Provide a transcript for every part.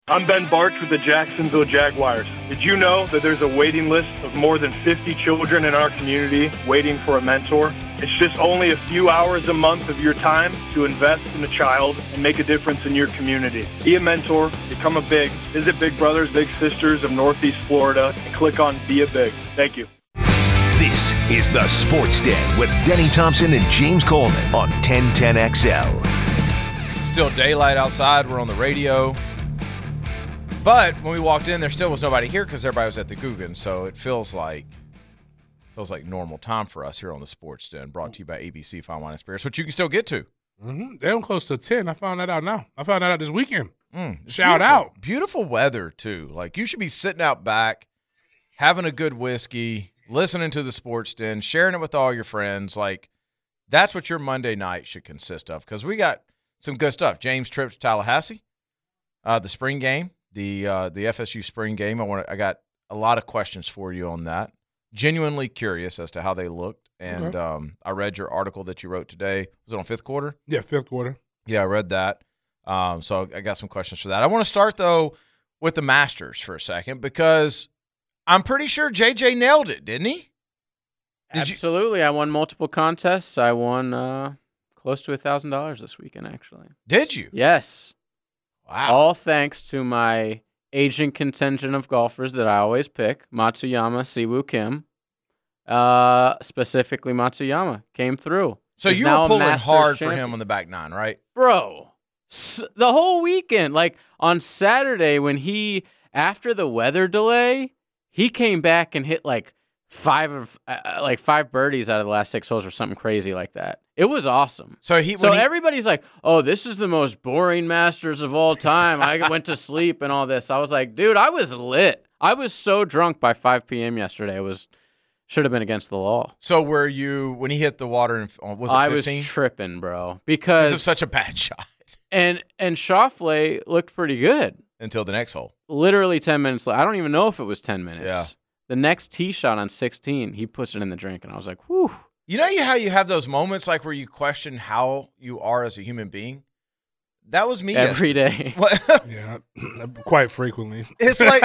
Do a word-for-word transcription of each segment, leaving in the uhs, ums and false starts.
I'm Ben Barks with the Jacksonville Jaguars. Did you know that there's a waiting list of more than fifty children in our community waiting for a mentor? It's just only a few hours a month of your time to invest in a child and make a difference in your community. Be a mentor, become a big. Visit Big Brothers Big Sisters of Northeast Florida and click on Be a Big. Thank you. This is the Sports Den with Denny Thompson and James Coleman on ten ten X L. Still daylight outside. We're on the radio. But when we walked in, there still was nobody here because everybody was at the Guggen. So it feels like feels like normal time for us here on the Sports Den, brought to you by A B C Fine Wine and Spirits, which you can still get to. Mm-hmm. They're close to ten. I found that out now. I found that out this weekend. Mm, Shout beautiful, out. Beautiful weather, too. Like, you should be sitting out back, having a good whiskey, listening to the Sports Den, sharing it with all your friends. Like, that's what your Monday night should consist of, because we got some good stuff. James' trip to Tallahassee, uh, the spring game, the uh, the F S U spring game. I want I got a lot of questions for you on that. Genuinely curious as to how they looked. And okay. um, I read your article that you wrote today. Was it on fifth quarter? Yeah, fifth quarter. Yeah, I read that. Um, so I got some questions for that. I want to start, though, with the Masters for a second, because I'm pretty sure J J nailed it, didn't he? Did Absolutely. You? I won multiple contests. I won uh, close to one thousand dollars this weekend, actually. Did you? Yes. Wow. All thanks to my agent contingent of golfers that I always pick, Matsuyama, Siwoo Kim. Uh, specifically Matsuyama came through. So He's you were pulling hard champion. for him on the back nine, right? Bro, s- the whole weekend. Like on Saturday when he, after the weather delay, he came back and hit like five of uh, like five birdies out of the last six holes or something crazy like that. It was awesome. So he, so he, everybody's like, "Oh, this is the most boring Masters of all time." I went to sleep and all this. I was like, "Dude, I was lit. I was so drunk by five p.m. yesterday. It was should have been against the law." So were you when he hit the water? In, was it I fifteen? was tripping, bro, because of such a bad shot. And and Schauffele looked pretty good until the next hole. Literally ten minutes left. I don't even know if it was ten minutes. Yeah. The next tee shot on sixteen, he puts it in the drink, and I was like, whew. You know how you have those moments like where you question how you are as a human being? That was me every day. Yeah, quite frequently. It's like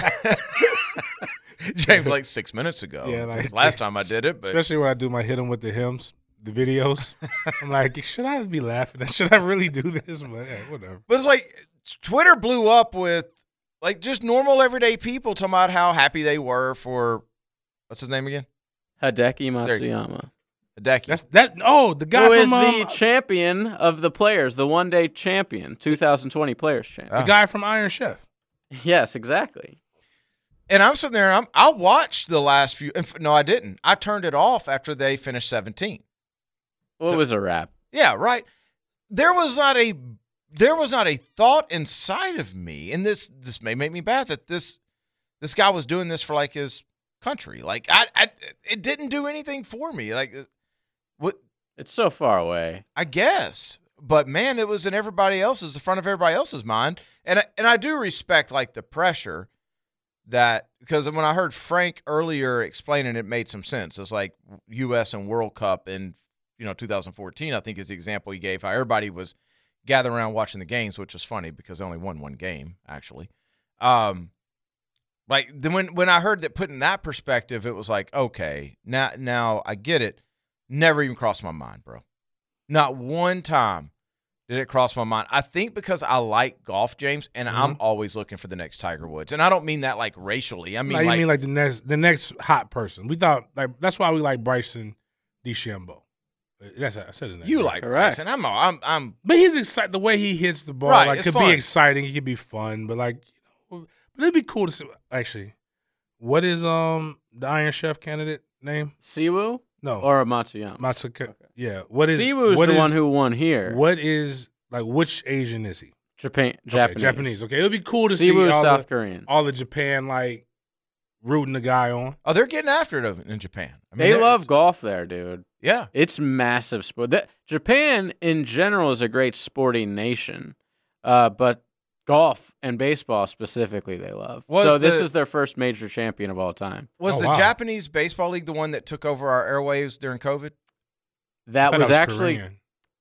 James, like six minutes ago. Yeah, like, last time I did it. But. Especially when I do my hit 'em with the hymns, the videos. I'm like, should I be laughing? Should I really do this? But yeah, whatever. But it's like Twitter blew up with like just normal everyday people talking about how happy they were for what's his name again? Hideki Matsuyama. Hideki. That's that. Oh, the guy Who from is the um, champion of the players, the one day champion, two thousand twenty players champion. The guy from Iron Chef. Yes, exactly. And I'm sitting there. And I'm, I watched the last few. No, I didn't. I turned it off after they finished seventeen. Well, it was a wrap. Yeah, right. There was not a there was not a thought inside of me, and this this may make me bad that this this guy was doing this for like his country. Like I, I it didn't do anything for me. Like what? It's so far away. I guess, but man, it was in everybody else's, the front of everybody else's mind, and I, and I do respect like the pressure that because when I heard Frank earlier explaining, it made some sense. It's like U S and World Cup in you know two thousand fourteen. I think is the example he gave how everybody was gathering around watching the games, which was funny because they only won one game actually. Um, like then when when I heard that put in that perspective, it was like okay, now now I get it. Never even crossed my mind, bro. Not one time did it cross my mind. I think because I like golf, James, and mm-hmm. I'm always looking for the next Tiger Woods. And I don't mean that like racially. I mean no, you like, mean like the next the next hot person. We thought like that's why we like Bryson DeChambeau. That's I said his name. You like Correct. Bryson. I'm I'm I'm But he's excited the way he hits the ball. Right, like it's could fun. be exciting, it could be fun, but like you know, but it'd be cool to see actually. What is um the Iron Chef candidate name? Siwoo? No. Or Matsuyama. Matsuka. Okay. Yeah. What is Siwoo's what the is, one who won here. What is like which Asian is he? Japan Okay, Japanese. Japanese. Okay. It would be cool to Siwoo's see all South the, Korean. all the Japan like rooting the guy on. Oh, they're getting after it over in Japan. I mean, they they're- love golf there, dude. Yeah. It's massive sport. That, Japan in general is a great sporting nation, uh, but golf and baseball specifically they love. Was so this the- is their first major champion of all time. Was Oh, the wow. Japanese baseball league the one that took over our airwaves during COVID? That I thought was that actually Korean.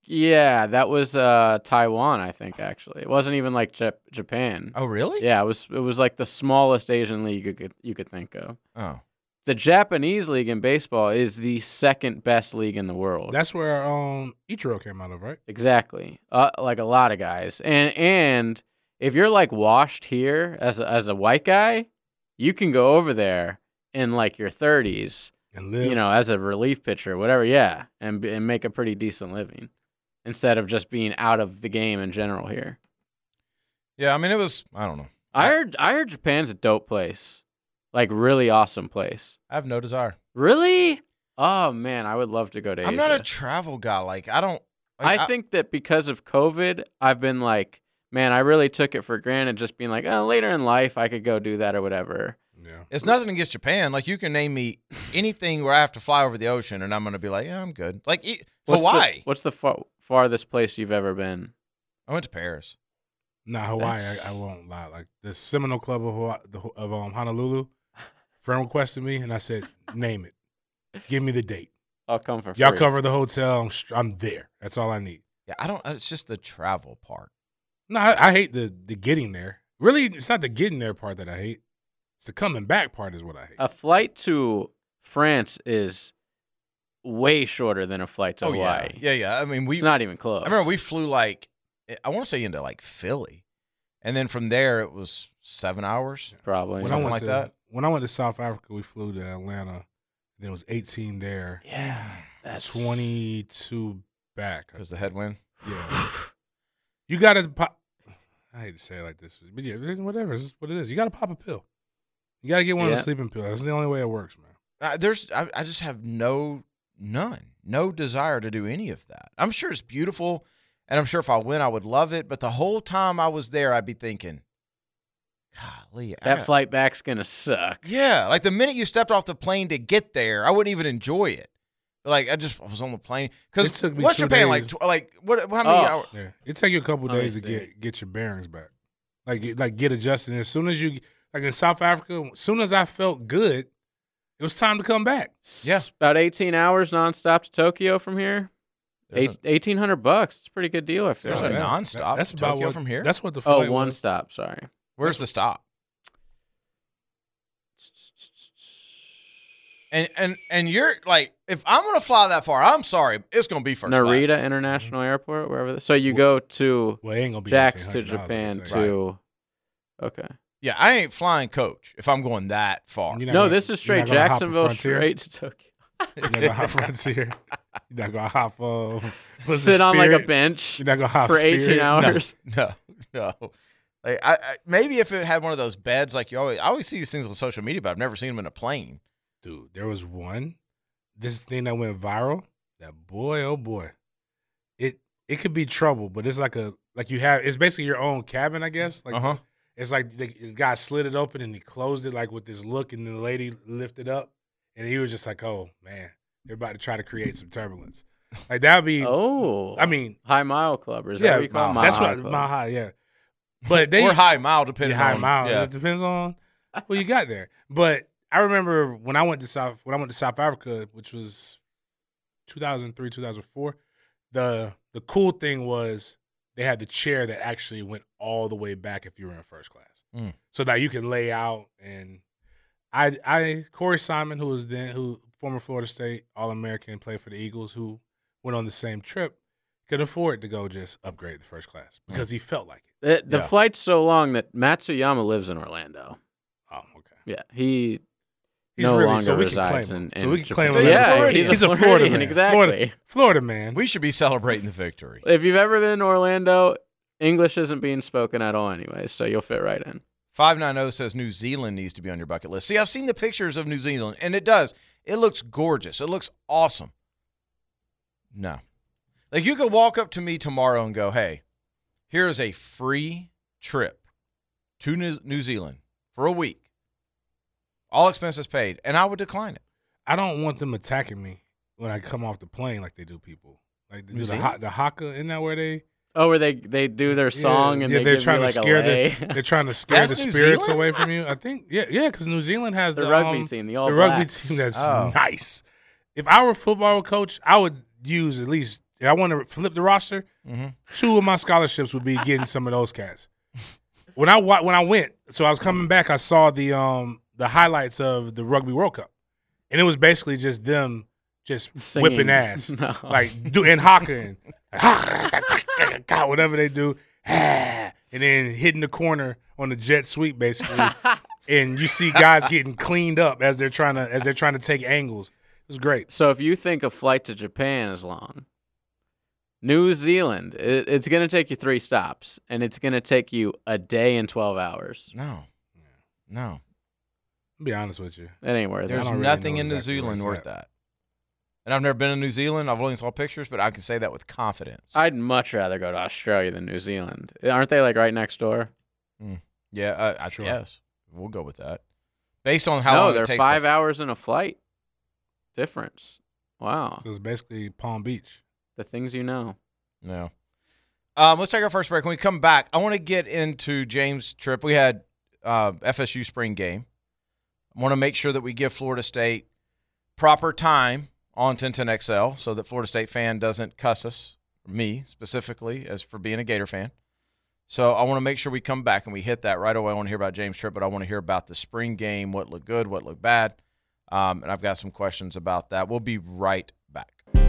Yeah, that was uh, Taiwan, I think. Actually, it wasn't even like Jap- Japan. Oh, really? Yeah, it was. It was like the smallest Asian league you could you could think of. Oh. The Japanese league in baseball is the second best league in the world. That's where um Ichiro came out of, right? Exactly. Uh, like a lot of guys. And and if you're like washed here as a, as a white guy, you can go over there in like your thirties, And live. you know, as a relief pitcher, whatever, yeah, and be- and make a pretty decent living instead of just being out of the game in general here. Yeah, I mean, it was, I don't know. I heard I heard Japan's a dope place. Like really awesome place. I have no desire. Really? Oh man, I would love to go to Asia. I'm not a travel guy. Like, I don't. Like, I think that because of COVID, I've been like, man, I really took it for granted just being like, oh, later in life I could go do that or whatever. Yeah. It's nothing against Japan. Like, you can name me anything where I have to fly over the ocean, and I'm going to be like, yeah, I'm good. Like, e- What's Hawaii. The, what's the far, farthest place you've ever been? I went to Paris. Nah, Hawaii. That's- I, I won't lie. Like the Seminole Club of Hawaii, the, of um, Honolulu. Friend requested me, and I said, "Name it. Give me the date. I'll come for free. Y'all cover the hotel. I'm str- I'm there. That's all I need." Yeah, I don't. It's just the travel part. No, I, I hate the the getting there. Really, it's not the getting there part that I hate. It's the coming back part is what I hate. A flight to France is way shorter than a flight to oh Hawaii. yeah, yeah, yeah. I mean, we. It's not even close. I remember we flew like, I want to say into like Philly, and then from there it was seven hours. Probably. when I something went like to, that. When I went to South Africa, we flew to Atlanta. Then it was eighteen there, Yeah. That's twenty-two back. Because the headwind. Yeah. You got to pop. I hate to say it like this, but yeah, whatever. It's what it is. You got to pop a pill. You got to get one of Yeah. the sleeping pills. That's the only way it works, man. Uh, there's, I, I just have no, none, no desire to do any of that. I'm sure it's beautiful, and I'm sure if I went, I would love it. But the whole time I was there, I'd be thinking, golly, I that got- flight back's gonna suck. Yeah, like the minute you stepped off the plane to get there, I wouldn't even enjoy it. Like I just I was on the plane It because took me what's two Japan like? days. Tw- like what? How many Oh. hours? Yeah, it take you a couple Let me days to see. get get your bearings back, like get- like get adjusted. And as soon as you like in South Africa, as soon as I felt good, it was time to come back. Yeah. It's about eighteen hours nonstop to Tokyo from here. There's Eight, eighteen hundred bucks. It's a pretty good deal. I feel There's like. a Yeah, nonstop That's to about Tokyo what, from here? That's what the Oh, flight one was. stop. Sorry. Where's the stop? And and and you're like, if I'm gonna fly that far, I'm sorry, it's gonna be first Narita class. International Airport, wherever. The, so you go to Well, it ain't gonna be Jax to eighteen hundred dollars, Japan I'll tell you. to. Okay. Yeah, I ain't flying coach if I'm going that far. You're not No, gonna- this is you're straight not gonna hop a Jacksonville Frontier? straight to Tokyo. You're not gonna hop Frontier. You're not gonna hop. Uh, what's Sit the on like a Spirit? bench You're not gonna hop for Spirit? eighteen No, hours. no, no. Like I, I maybe if it had one of those beds, like you always, I always see these things on social media, but I've never seen them in a plane. Dude, there was one. This thing that went viral. That boy, oh boy, it it could be trouble, but it's like a like you have. It's basically your own cabin, I guess. Like Uh huh. it's like the, the guy slid it open and he closed it like with this look, and the lady lifted up, and he was just like, "Oh man, they're about to try to create some turbulence." Like that'd be. Oh. I mean, High Mile Club. Or is that yeah, what you call it? that's Mile what High Club. mile high, yeah. But they Or high mile, depending yeah, high on mile. Yeah. It depends on what you got there. But I remember when I went to South when I went to South Africa, which was two thousand three, two thousand four. The the cool thing was they had the chair that actually went all the way back if you were in first class, Mm. so that you can lay out. And I I Corey Simon, who was then who former Florida State All American, played for the Eagles, who went on the same trip, could afford to go just upgrade the first class because he felt like it. The, the Yeah. flight's so long that Matsuyama lives in Orlando. Oh, okay. Yeah, he He's no really longer so we can resides claim him. in, So in we can Japan. claim him So as a yeah, Floridian. he's a, He's a Florida Floridian, man. exactly. Florida, Florida man. We should be celebrating the victory. If you've ever been in Orlando, English isn't being spoken at all, anyways, so you'll fit right in. five ninety says New Zealand needs to be on your bucket list. See, I've seen the pictures of New Zealand, and it does. It looks gorgeous. It looks awesome. No. Like, you could walk up to me tomorrow and go, hey, here is a free trip to New New Zealand for a week. All expenses paid, and I would decline it. I don't want them attacking me when I come off the plane like they do people. Like they New do the Zealand? ha- the haka, isn't that where they Oh, where they, they do their song yeah, and yeah, they they're give trying you to like scare a lay. the they're trying to scare That's the New spirits Zealand? away from you. I think yeah, yeah, because New Zealand has the, the, rugby um, team, the All the rugby Blacks. team that's Oh. nice. If I were a football coach, I would use at least if I want to flip the roster, Mm-hmm. two of my scholarships would be getting some of those cats. When I wa- when I went, so I was coming back, I saw the um the highlights of the Rugby World Cup, and it was basically just them just Singing. whipping ass, No. like do and hawking, whatever they do, and then hitting the corner on the jet sweep, basically. And you see guys getting cleaned up as they're trying to as they're trying to take angles. It was great. So if you think a flight to Japan is long, New Zealand, it, it's going to take you three stops, and it's going to take you a day and twelve hours. No, no. I'll be honest with you. That ain't worth There's it. don't really nothing know in New exactly where Zealand it's worth at. that. And I've never been to New Zealand. I've only saw pictures, but I can say that with confidence. I'd much rather go to Australia than New Zealand. Aren't they like right next door? yeah, uh, I Sure. guess we'll go with that. Based on how no, long they're it takes. five to, hours in a flight difference. Wow. So it's basically Palm Beach. The things you know. No. Um, let's take our first break. When we come back, I want to get into James' trip. We had uh, F S U spring game. I want to make sure that we give Florida State proper time on ten ten X L so that Florida State fan doesn't cuss us, me specifically, as for being a Gator fan. So I want to make sure we come back and we hit that right away. I want to hear about James' trip, but I want to hear about the spring game, what looked good, what looked bad. Um, and I've got some questions about that. We'll be right back.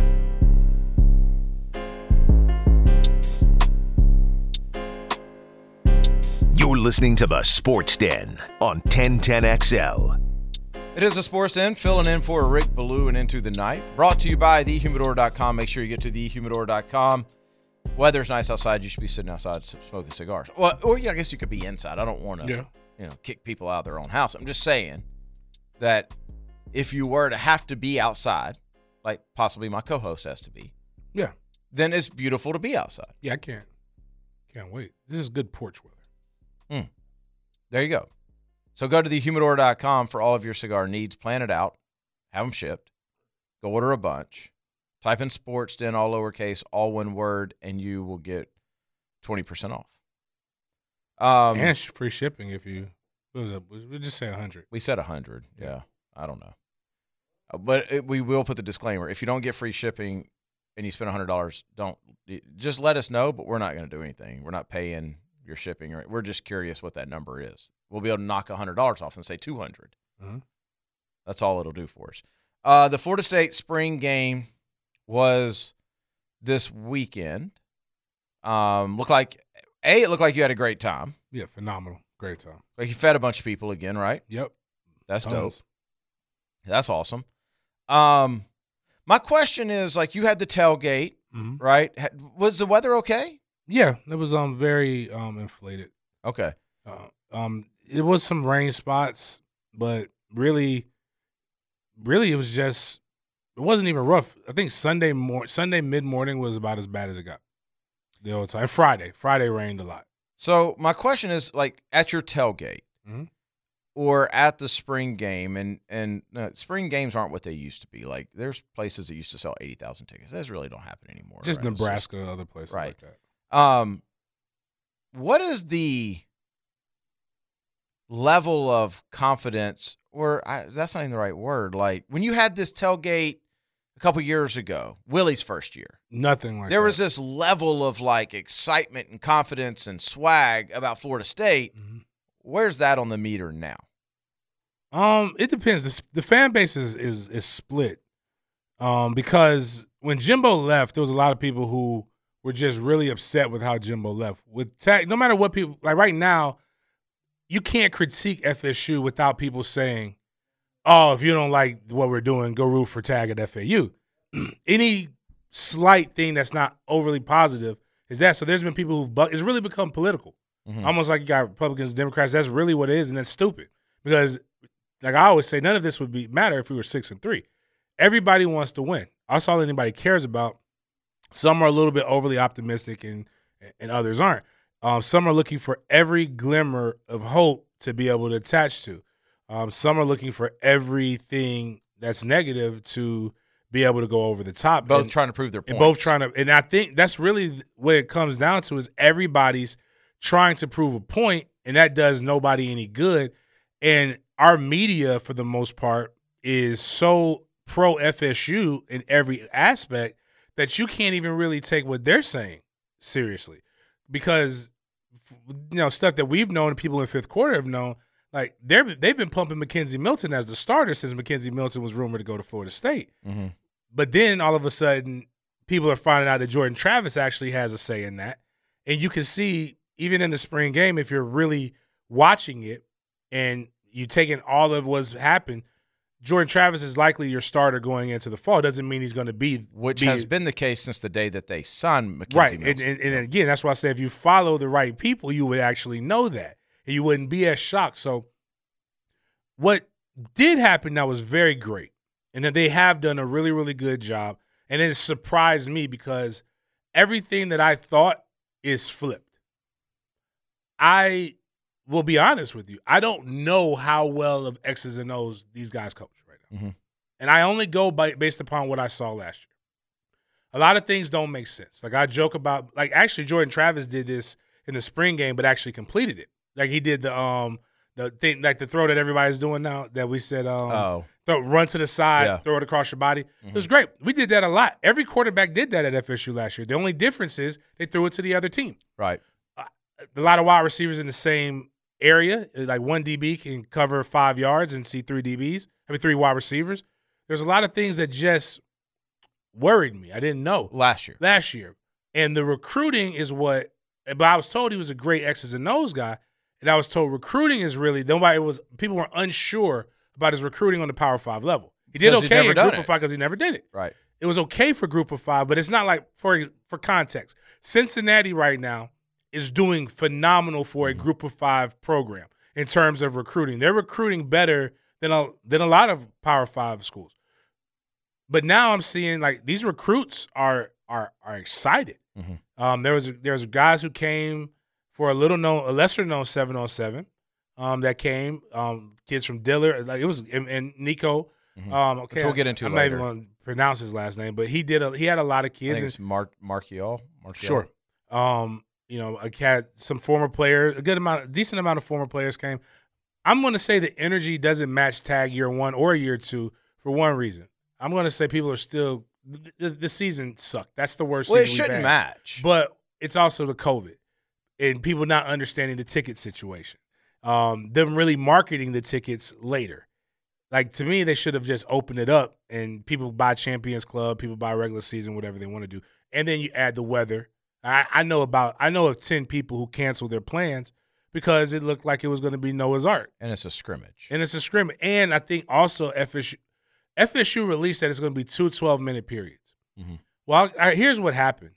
You're listening to the Sports Den on ten ten X L. It is a Sports Den, filling in for Rick Ballou and Into the Night. Brought to you by the humidor dot com. Make sure you get to the humidor dot com. Weather's nice outside. You should be sitting outside smoking cigars. Well, or yeah, I guess you could be inside. I don't want to, Yeah. you know, kick people out of their own house. I'm just saying that if you were to have to be outside, like possibly my co-host has to be, Yeah. then it's beautiful to be outside. Yeah, I can't. Can't wait. This is good porch weather. There you go. So go to the humidor dot com for all of your cigar needs. Plan it out. Have them shipped. Go order a bunch. Type in Sports Den, all lowercase, all one word, and you will get twenty percent off. Um, And sh- free shipping if you, what was it? We'll just say one hundred. we said one hundred. Yeah, I don't know. Uh, But it, we will put the disclaimer. If you don't get free shipping and you spend one hundred dollars, don't just let us know, but we're not going to do anything. We're not paying your shipping. Or we're just curious what that number is. We'll be able to knock one hundred dollars off and say two hundred dollars. Mhm. That's all it'll do for us. Uh, the Florida State spring game was this weekend. Um, looked like A, it looked like you had a great time. Yeah, phenomenal. Great time. Like you fed a bunch of people again, right? Yep. That's Tons. dope. That's awesome. Um, my question is, like, you had the tailgate, Mhm. right? Ha- Was the weather okay? Yeah, it was um very um inflated. Okay. Uh, um, it was some rain spots, but really, really, it was just. It wasn't even rough. I think Sunday mor- Sunday mid morning was about as bad as it got. The whole time. Friday, Friday rained a lot. So my question is, like, at your tailgate Mhm. or at the spring game, and and uh, spring games aren't what they used to be. Like, there's places that used to sell eighty thousand tickets. Those really don't happen anymore. Just right? It's Nebraska and other places Right. like that. Um, what is the level of confidence, or I, that's not even the right word, like when you had this tailgate a couple years ago, Willie's first year, Nothing like there that. was this level of like excitement and confidence and swag about Florida State. Mhm. Where's that on the meter now? Um, it depends. The, the fan base is, is is split. Um, because when Jimbo left, there was a lot of people who were just really upset with how Jimbo left. With tag, no matter what people like right now, you can't critique F S U without people saying, "Oh, if you don't like what we're doing, go root for Tag at F A U." Any slight thing that's not overly positive is that. So there's been people who've bu- it's really become political. Mhm. Almost like you got Republicans, Democrats. That's really what it is, and that's stupid. Because, like I always say, none of this would be matter if we were six and three. Everybody wants to win. That's all anybody cares about. Some are a little bit overly optimistic, and and others aren't. Um, some are looking for every glimmer of hope to be able to attach to. Um, some are looking for everything that's negative to be able to go over the top. Both And- trying to prove their point. and both trying to, and I think that's really what it comes down to is everybody's trying to prove a point, and that does nobody any good. And our media, for the most part, is so pro F S U in every aspect that you can't even really take what they're saying seriously, because you know stuff that we've known and people in fifth quarter have known. Like they're they've been pumping McKenzie Milton as the starter since McKenzie Milton was rumored to go to Florida State. Mm-hmm. But then all of a sudden, people are finding out that Jordan Travis actually has a say in that, and you can see even in the spring game if you're really watching it and you taking all of what's happened. Jordan Travis is likely your starter going into the fall. Doesn't mean he's going to be which be, has been the case since the day that they signed McKenzie right. Milton. And, and, and again, that's why I say if you follow the right people, you would actually know that, and you wouldn't be as shocked. So, what did happen that was very great, and that they have done a really, really good job, and it surprised me because everything that I thought is flipped. I will be honest with you. I don't know how well of X's and O's these guys coach right now. Mm-hmm. And I only go by, based upon what I saw last year. A lot of things don't make sense. Like I joke about, like actually Jordan Travis did this in the spring game, but actually completed it. Like he did the um the thing, like the throw that everybody's doing now that we said um Oh. throw, run to the side, Yeah. throw it across your body. Mm-hmm. It was great. We did that a lot. Every quarterback did that at F S U last year. The only difference is they threw it to the other team. Right. A lot of wide receivers in the same area, like one D B can cover five yards and see three D Bs. I mean, three wide receivers. There's a lot of things that just worried me. I didn't know Last year. last year, and the recruiting is what. But I was told he was a great X's and O's guy, and I was told recruiting is really nobody was. People were unsure about his recruiting on the Power Five level. He did Because he's okay never in done Group it. of Five because he never did it. Right. It was okay for Group of Five, but it's not like for for context. Cincinnati right now is doing phenomenal for a Group of Five program in terms of recruiting. They're recruiting better than a than a lot of Power Five schools. But now I'm seeing like these recruits are are are excited. Mm-hmm. Um, there was there was guys who came for a little known, a lesser known seven oh seven um, that came. Um, kids from Diller, like it was and, and Nico. Mm-hmm. Um, okay, Which we'll get into I'm later. not even going to pronounce his last name, but he did. A, he had a lot of I kids. think and- it's Mark Marchiol. Marchiol. Sure. Um, you know, I had some former players, a good amount, a decent amount of former players came. I'm going to say the energy doesn't match tag year one or year two for one reason. I'm going to say people are still the, the season sucked. That's the worst. Well, it season we've shouldn't had. match. But it's also the COVID and people not understanding the ticket situation. Um, them really marketing the tickets later. Like to me, they should have just opened it up and people buy Champions Club, people buy regular season, whatever they want to do, and then you add the weather. I, I know about I know of ten people who canceled their plans because it looked like it was going to be Noah's Ark, and it's a scrimmage. and it's a scrimmage. And I think also F S U F S U released that it's going to be two twelve-minute periods. Mhm. Well, I, here's what happened: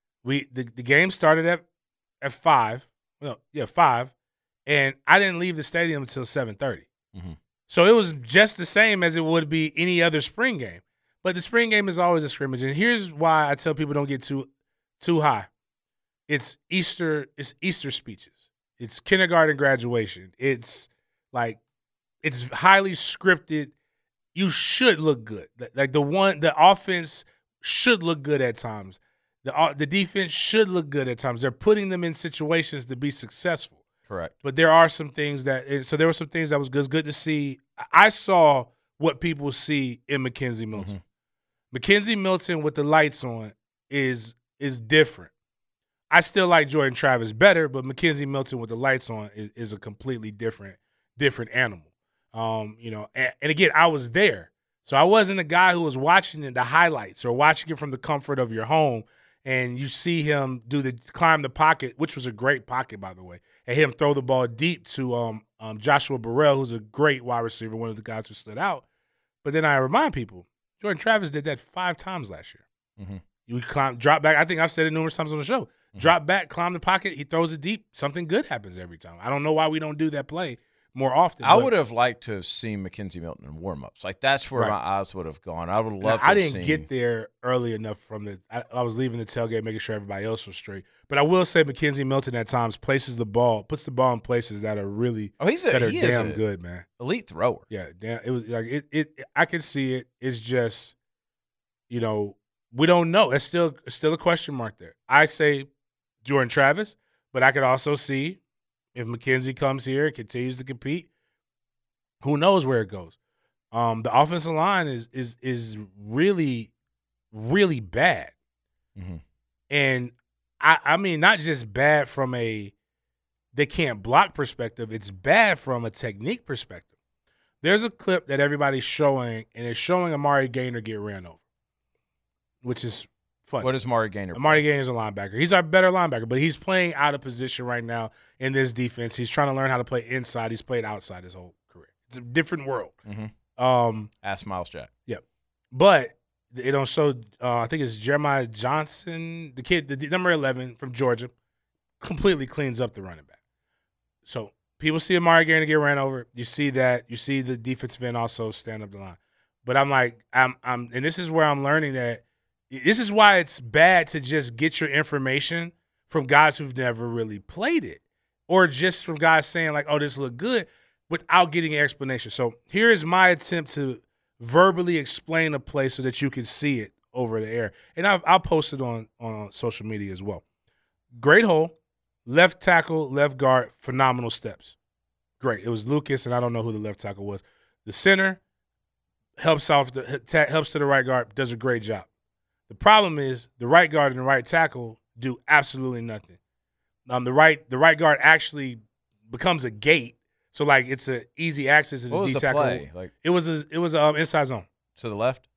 we the, the game started at at five, well, yeah, five, and I didn't leave the stadium until seven thirty. Mhm. So it was just the same as it would be any other spring game. But the spring game is always a scrimmage, and here's why I tell people don't get too too high. It's Easter. It's Easter speeches. It's kindergarten graduation. It's like it's highly scripted. You should look good. Like the one, the offense should look good at times. The the defense should look good at times. They're putting them in situations to be successful. Correct. But there are some things that, so there were some things that was good, good to see. I saw what people see in McKenzie Milton. Mm-hmm. McKenzie Milton with the lights on is is different. I still like Jordan Travis better, but McKenzie Milton with the lights on is, is a completely different different animal. Um, you know, and, and again, I was there, so I wasn't a guy who was watching the highlights or watching it from the comfort of your home. And you see him do the climb the pocket, which was a great pocket, by the way, and him throw the ball deep to um, um, Joshua Burrell, who's a great wide receiver, one of the guys who stood out. But then I remind people, Jordan Travis did that five times last year. Mm-hmm. You climb, drop back. I think I've said it numerous times on the show. Mm-hmm. Drop back, climb the pocket. He throws it deep. Something good happens every time. I don't know why we don't do that play more often. I but- would have liked to have seen McKenzie Milton in warm-ups. Like, that's where Right. my eyes would have gone. I would have Now, loved to I have didn't seen. get there early enough from the I, I was leaving the tailgate, making sure everybody else was straight. But I will say McKenzie Milton at times places the ball, puts the ball in places that are really Oh, he's a, that are he is damn a good, man. elite thrower. Yeah, damn. It was like it. It. I can see it. It's just, you know, we don't know. It's still it's still a question mark there. I say Jordan Travis, but I could also see if McKenzie comes here and continues to compete. Who knows where it goes? Um, the offensive line is is is really, really bad. Mhm. And I, I mean, not just bad from a they can't block perspective, it's bad from a technique perspective. There's a clip that everybody's showing, and it's showing Amari Gaynor get ran over, which is funny. What is Amari Gaynor? Amari Gaynor is a linebacker. He's our better linebacker, but he's playing out of position right now in this defense. He's trying to learn how to play inside. He's played outside his whole career. It's a different world. Mm-hmm. Um, Ask Miles Jack. Yep. But it don't show, uh, I think it's Jeremiah Johnson, the kid, the number eleven from Georgia, completely cleans up the running back. So people see Amari Gaynor get ran over. You see that. You see the defensive end also stand up the line. But I'm like, I'm, I'm, and this is where I'm learning that this is why it's bad to just get your information from guys who've never really played it, or just from guys saying like, "Oh, this look good," without getting an explanation. So here is my attempt to verbally explain a play so that you can see it over the air, and I'll, I'll post it on on social media as well. Great hole. Left tackle, left guard, phenomenal steps. Great. It was Lucas, and I don't know who the left tackle was. The center helps off the helps to the right guard, does a great job. The problem is the right guard and the right tackle do absolutely nothing. Um, the right the right guard actually becomes a gate, so like it's an easy access to the What was D the tackle. play? Like It was a, it was um inside zone. to the left?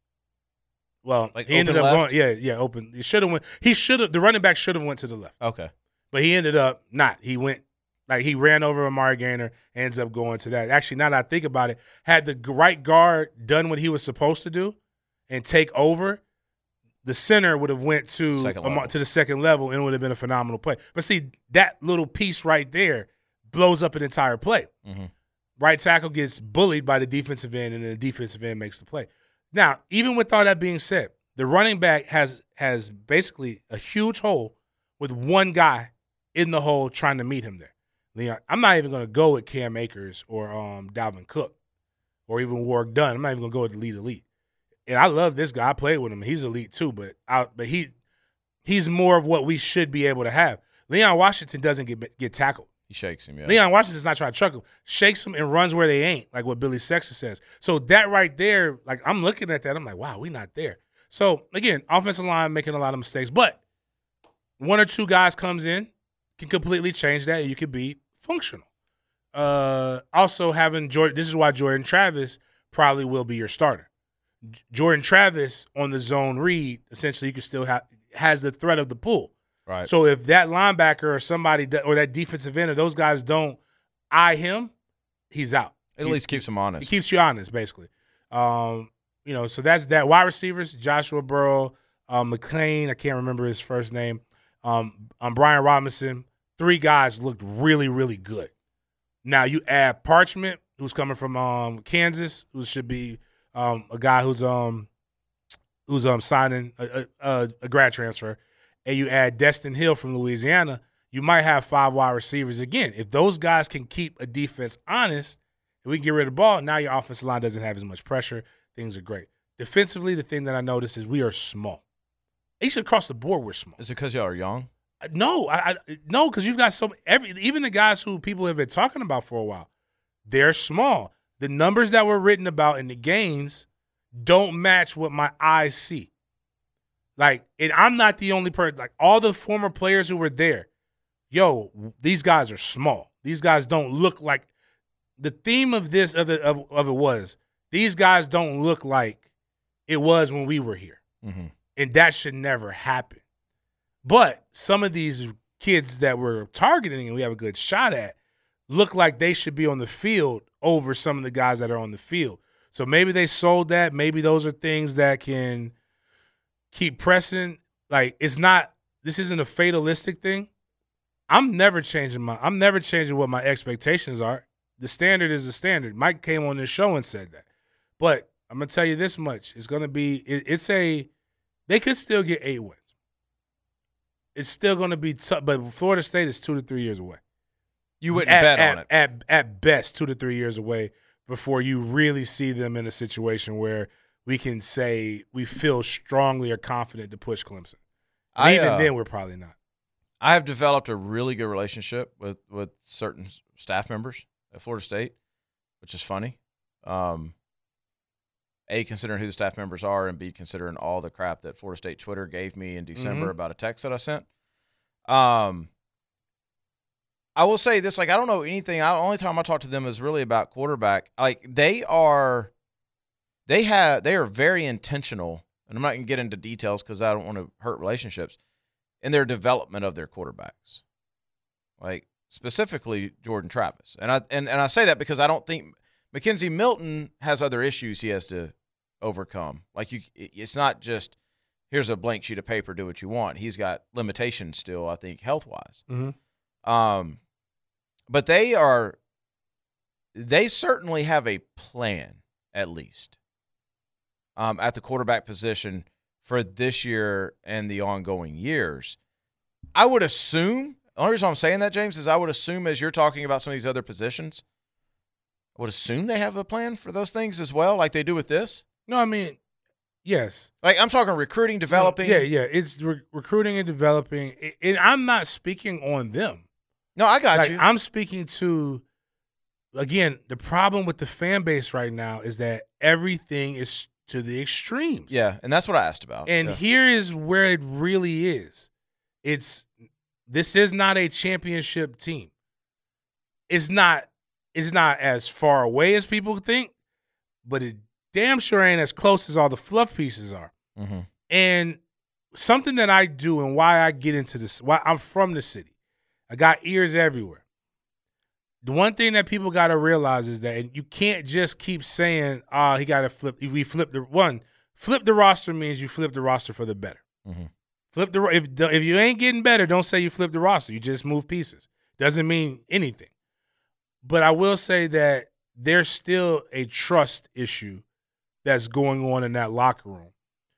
Well, Like he ended open up left? going, yeah, yeah, open. He should have went. He should have. The running back should have went to the left. Okay. But he ended up not. He went, like, he ran over Amari Gaynor, ends up going to that. Actually, now that I think about it, had the right guard done what he was supposed to do and take over, the center would have went to Second Amar- level. to the second level, and it would have been a phenomenal play. But see, that little piece right there blows up an entire play. Mm-hmm. Right tackle gets bullied by the defensive end, and then the defensive end makes the play. Now, even with all that being said, the running back has has basically a huge hole with one guy in the hole trying to meet him there. Leon, I'm not even going to go with Cam Akers or um, Dalvin Cook or even Warwick Dunn. I'm not even going to go with Elite Elite. And I love this guy. I played with him. He's elite too, but I, but he he's more of what we should be able to have. Leon Washington doesn't get get tackled. He shakes him, yeah. Leon Washington's not trying to chuck him. Shakes him and runs where they ain't, like what Billy Sexton says. So that right there, like I'm looking at that, I'm like, wow, we not there. So again, offensive line making a lot of mistakes, but one or two guys comes in, can completely change that, and you could be functional. Uh, also having Jordan, this is why Jordan Travis probably will be your starter. J- Jordan Travis on the zone read, essentially you can still have has the threat of the pull. Right. So if that linebacker or somebody do- or that defensive end or those guys don't eye him, he's out. It at He- least keeps him honest. It keeps you honest, basically. Um, you know, so that's that. Wide receivers: Joshua Burrow, uh, McClain. I can't remember his first name. Um, um, Brian Robinson. Three guys looked really, really good. Now you add Parchment, who's coming from um, Kansas, who should be um, a guy who's um who's um signing a, a, a grad transfer, and you add Destin Hill from Louisiana. You might have five wide receivers again. If those guys can keep a defense honest, and we can get rid of the ball, now your offensive line doesn't have as much pressure. Things are great. Defensively, the thing that I noticed is we are small. Each across the board, we're small. Is it because y'all are young? No, I, I no, because you've got so every even the guys who people have been talking about for a while, they're small. The numbers that were written about in the games don't match what my eyes see. Like, and I'm not the only person. Like all the former players who were there, yo, these guys are small. These guys don't look like. The theme of this of the, of, of it was these guys don't look like it was when we were here, Mm-hmm. and that should never happen. But some of these kids that we're targeting and we have a good shot at look like they should be on the field over some of the guys that are on the field. So maybe they sold that. Maybe those are things that can keep pressing. Like it's not. This isn't a fatalistic thing. I'm never changing my. I'm never changing what my expectations are. The standard is the standard. Mike came on this show and said that. But I'm gonna tell you this much: it's gonna be. It, it's a. They could still get eight wins. It's still gonna be tough, but Florida State is two to three years away. You wouldn't At, bet at, on it. At at best, two to three years away before you really see them in a situation where we can say we feel strongly or confident to push Clemson. And I, even uh, then, we're probably not. I have developed a really good relationship with, with certain staff members at Florida State, which is funny. Um, A, considering who the staff members are, and B, considering all the crap that Florida State Twitter gave me in December Mm-hmm. about a text that I sent. Um, I will say this, like, I don't know anything. I, the only time I talk to them is really about quarterback. Like, they are, they have, they are very intentional, and I'm not going to get into details because I don't want to hurt relationships, in their development of their quarterbacks. Like, specifically Jordan Travis. And I and, and I say that because I don't think Mackenzie Milton has other issues he has to overcome. Like, you, it's not just, here's a blank sheet of paper, do what you want. He's got limitations still, I think, health-wise. Mm-hmm. Um, but they are, they certainly have a plan, at least, um, at the quarterback position for this year and the ongoing years. I would assume, the only reason I'm saying that, James, is I would assume as you're talking about some of these other positions, I would assume they have a plan for those things as well, like they do with this. No, I mean, yes. Like, I'm talking recruiting, developing. Yeah, yeah. It's re- recruiting and developing. It, and I'm not speaking on them. No, I got Like, you. I'm speaking to, again, the problem with the fan base right now is that everything is to the extremes. Yeah, and that's what I asked about. And yeah. here is where it really is. It's this is not a championship team. It's not it's not as far away as people think, but it damn sure ain't as close as all the fluff pieces are. Mm-hmm. And something that I do and why I get into this, why I'm from the city. I got ears everywhere. The one thing that people got to realize is that and you can't just keep saying, "Ah, oh, he got to flip." We flip the one. Flip the roster means you flip the roster for the better. Mm-hmm. Flip the if if you ain't getting better, don't say you flip the roster. You just move pieces. Doesn't mean anything. But I will say that there's still a trust issue that's going on in that locker room.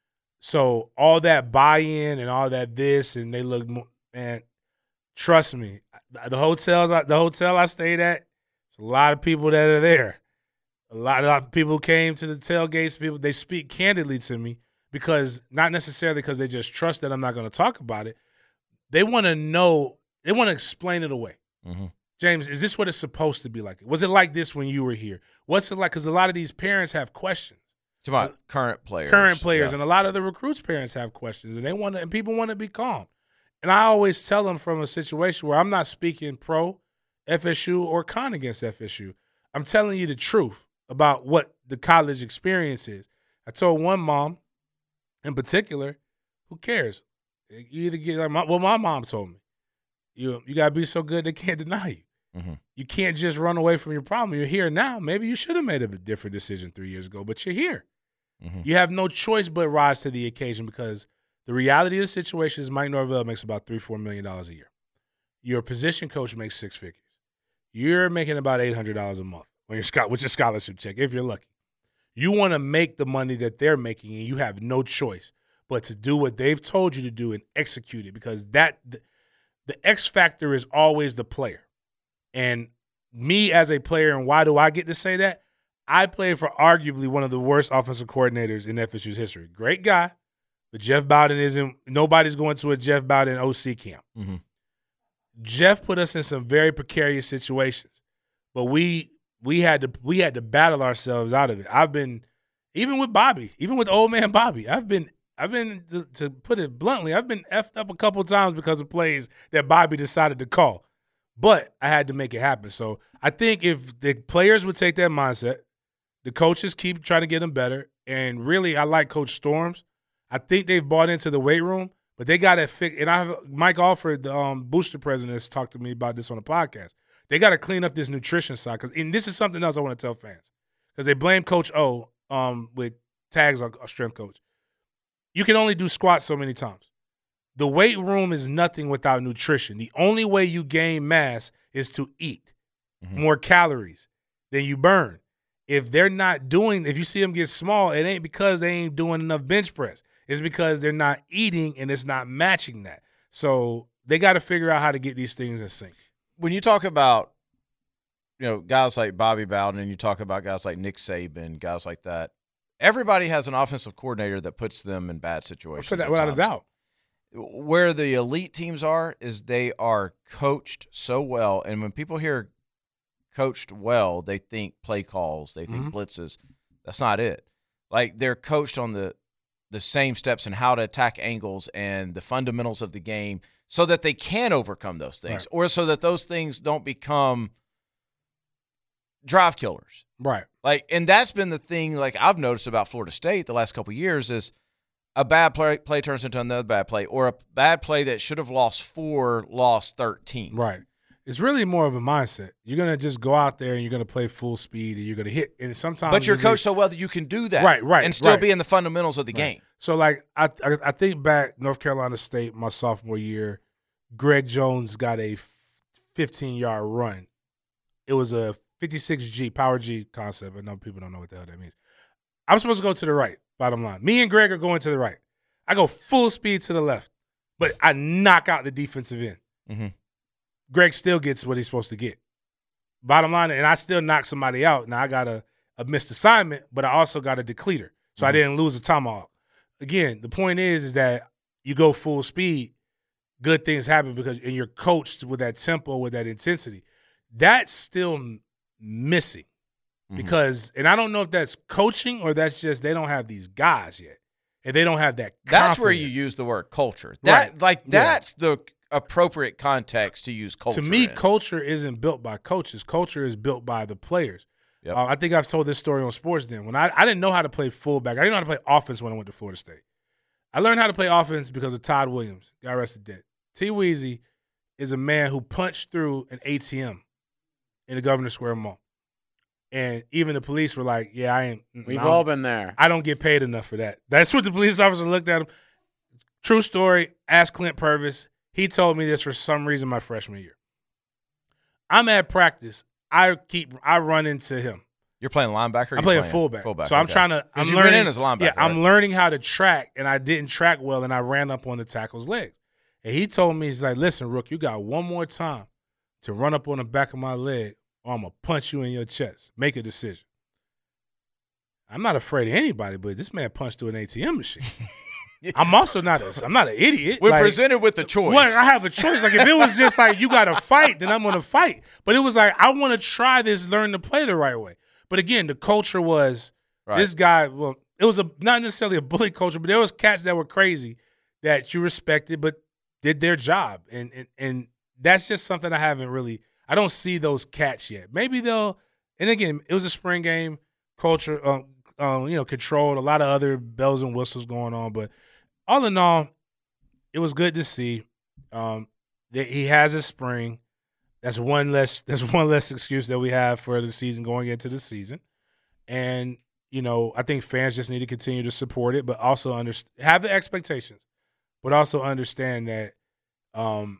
So all that buy-in and all that this and they look, man. Trust me, the hotels, the hotel I stayed at, it's a lot of people that are there. A lot, a lot of people came to the tailgates. People, they speak candidly to me because not necessarily because they just trust that I'm not going to talk about it. They want to know. They want to explain it away. Mm-hmm. James, is this what it's supposed to be like? Was it like this when you were here? What's it like? Because a lot of these parents have questions. To my current players, current players, yeah. and a lot of the recruits' parents have questions, and they want to, and people want to be calm. And I always tell them from a situation where I'm not speaking pro F S U or con against F S U. I'm telling you the truth about what the college experience is. I told one mom in particular, who cares? You either get like my, well, my mom told me, you you gotta be so good they can't deny you. Mm-hmm. You can't just run away from your problem. You're here now. Maybe you should have made a different decision three years ago, but you're here. Mm-hmm. You have no choice but rise to the occasion because the reality of the situation is Mike Norvell makes about three, four million dollars a year. Your position coach makes six figures. You're making about eight hundred dollars a month when you're with your scholarship check, if you're lucky. You want to make the money that they're making, and you have no choice but to do what they've told you to do and execute it because that the, the X factor is always the player. And me as a player, and why do I get to say that? I played for arguably one of the worst offensive coordinators in F S U's history. Great guy. But Jeff Bowden isn't – nobody's going to a Jeff Bowden O C camp. Mm-hmm. Jeff put us in some very precarious situations, but we we had to we had to battle ourselves out of it. I've been – even with Bobby, even with old man Bobby, I've been – I've been to, to put it bluntly, I've been effed up a couple times because of plays that Bobby decided to call. But I had to make it happen. So I think if the players would take that mindset, the coaches keep trying to get them better, and really I like Coach Storms. I think they've bought into the weight room, but they got to fix. And I have Mike Alford, the um, booster president, has talked to me about this on the podcast. They got to clean up this nutrition side, because and this is something else I want to tell fans, because they blame Coach O um, with tags on a strength coach. You can only do squats so many times. The weight room is nothing without nutrition. The only way you gain mass is to eat mm-hmm. more calories than you burn. If they're not doing, if you see them get small, it ain't because they ain't doing enough bench press. It's because they're not eating and it's not matching that. So they got to figure out how to get these things in sync. When you talk about, you know, guys like Bobby Bowden and you talk about guys like Nick Saban, guys like that, everybody has an offensive coordinator that puts them in bad situations. For that, without a doubt. Where the elite teams are is they are coached so well. And when people hear coached well, they think play calls, they think mm-hmm. blitzes. That's not it. like they're coached on the the same steps and how to attack angles and the fundamentals of the game so that they can overcome those things, Right. or so that those things don't become drive killers. Right. Like, and that's been the thing, like, I've noticed about Florida State the last couple of years is a bad play, play turns into another bad play, or a bad play that should have lost four, lost thirteen. Right. It's really more of a mindset. You're going to just go out there and you're going to play full speed and you're going to hit. And sometimes But you're you coached get- so well that you can do that. Right, right, And still right. be in the fundamentals of the game. So, like, I, I I think back North Carolina State my sophomore year, Greg Jones got a fifteen-yard run. It was a fifty-six G, power G concept. I know people don't know what the hell that means. I'm supposed to go to the right, bottom line. Me and Greg are going to the right. I go full speed to the left, but I knock out the defensive end. Mm-hmm. Greg still gets what he's supposed to get. Bottom line, and I still knock somebody out. Now, I got a, a missed assignment, but I also got a decleater, so Mhm. I didn't lose a tomahawk. Again, the point is, is that you go full speed, good things happen because and you're coached with that tempo, with that intensity. That's still m- missing Mhm. because, and I don't know if that's coaching or that's just they don't have these guys yet, and they don't have that. That's where you confidence. use the word culture. That Right. Like, Yeah. that's the appropriate context to use culture To me, in. culture isn't built by coaches. Culture is built by the players. Yep. Uh, I think I've told this story on Sports Den. When I, I didn't know how to play fullback. I didn't know how to play offense when I went to Florida State. I learned how to play offense because of Todd Williams. God rest his dead. T. Weezy is a man who punched through an A T M in the Governor Square Mall. And even the police were like, yeah, I ain't. We've I don't- all been there. I don't get paid enough for that. That's what the police officer looked at him. True story. Ask Clint Purvis. He told me this for some reason my freshman year. I'm at practice. I keep. I run into him. You're playing linebacker? Or I you're play a playing fullback. fullback. So I'm okay. trying to. 'Cause I'm you went learning in as a linebacker. Yeah, I'm right? learning how to track, and I didn't track well, and I ran up on the tackle's legs. And he told me, he's like, "Listen, Rook, you got one more time to run up on the back of my leg, or I'm gonna punch you in your chest. Make a decision." I'm not afraid of anybody, but this man punched through an A T M machine. I'm also not a. I'm not an idiot. We're Like, presented with the choice. well, I have a choice. Like if it was just like you got to fight, then I'm going to fight. But it was like I want to try this, learn to play the right way. But again, the culture was Right. this guy. Well, it was a not necessarily a bully culture, but there was cats that were crazy that you respected, but did their job, and and and that's just something I haven't really. I don't see those cats yet. Maybe they'll. And again, it was a spring game. Culture, um, um, you know, controlled. A lot of other bells and whistles going on, but all in all, it was good to see um, that he has a spring. That's one less. That's one less excuse that we have for the season going into the season, and you know I think fans just need to continue to support it, but also under, have the expectations, but also understand that um,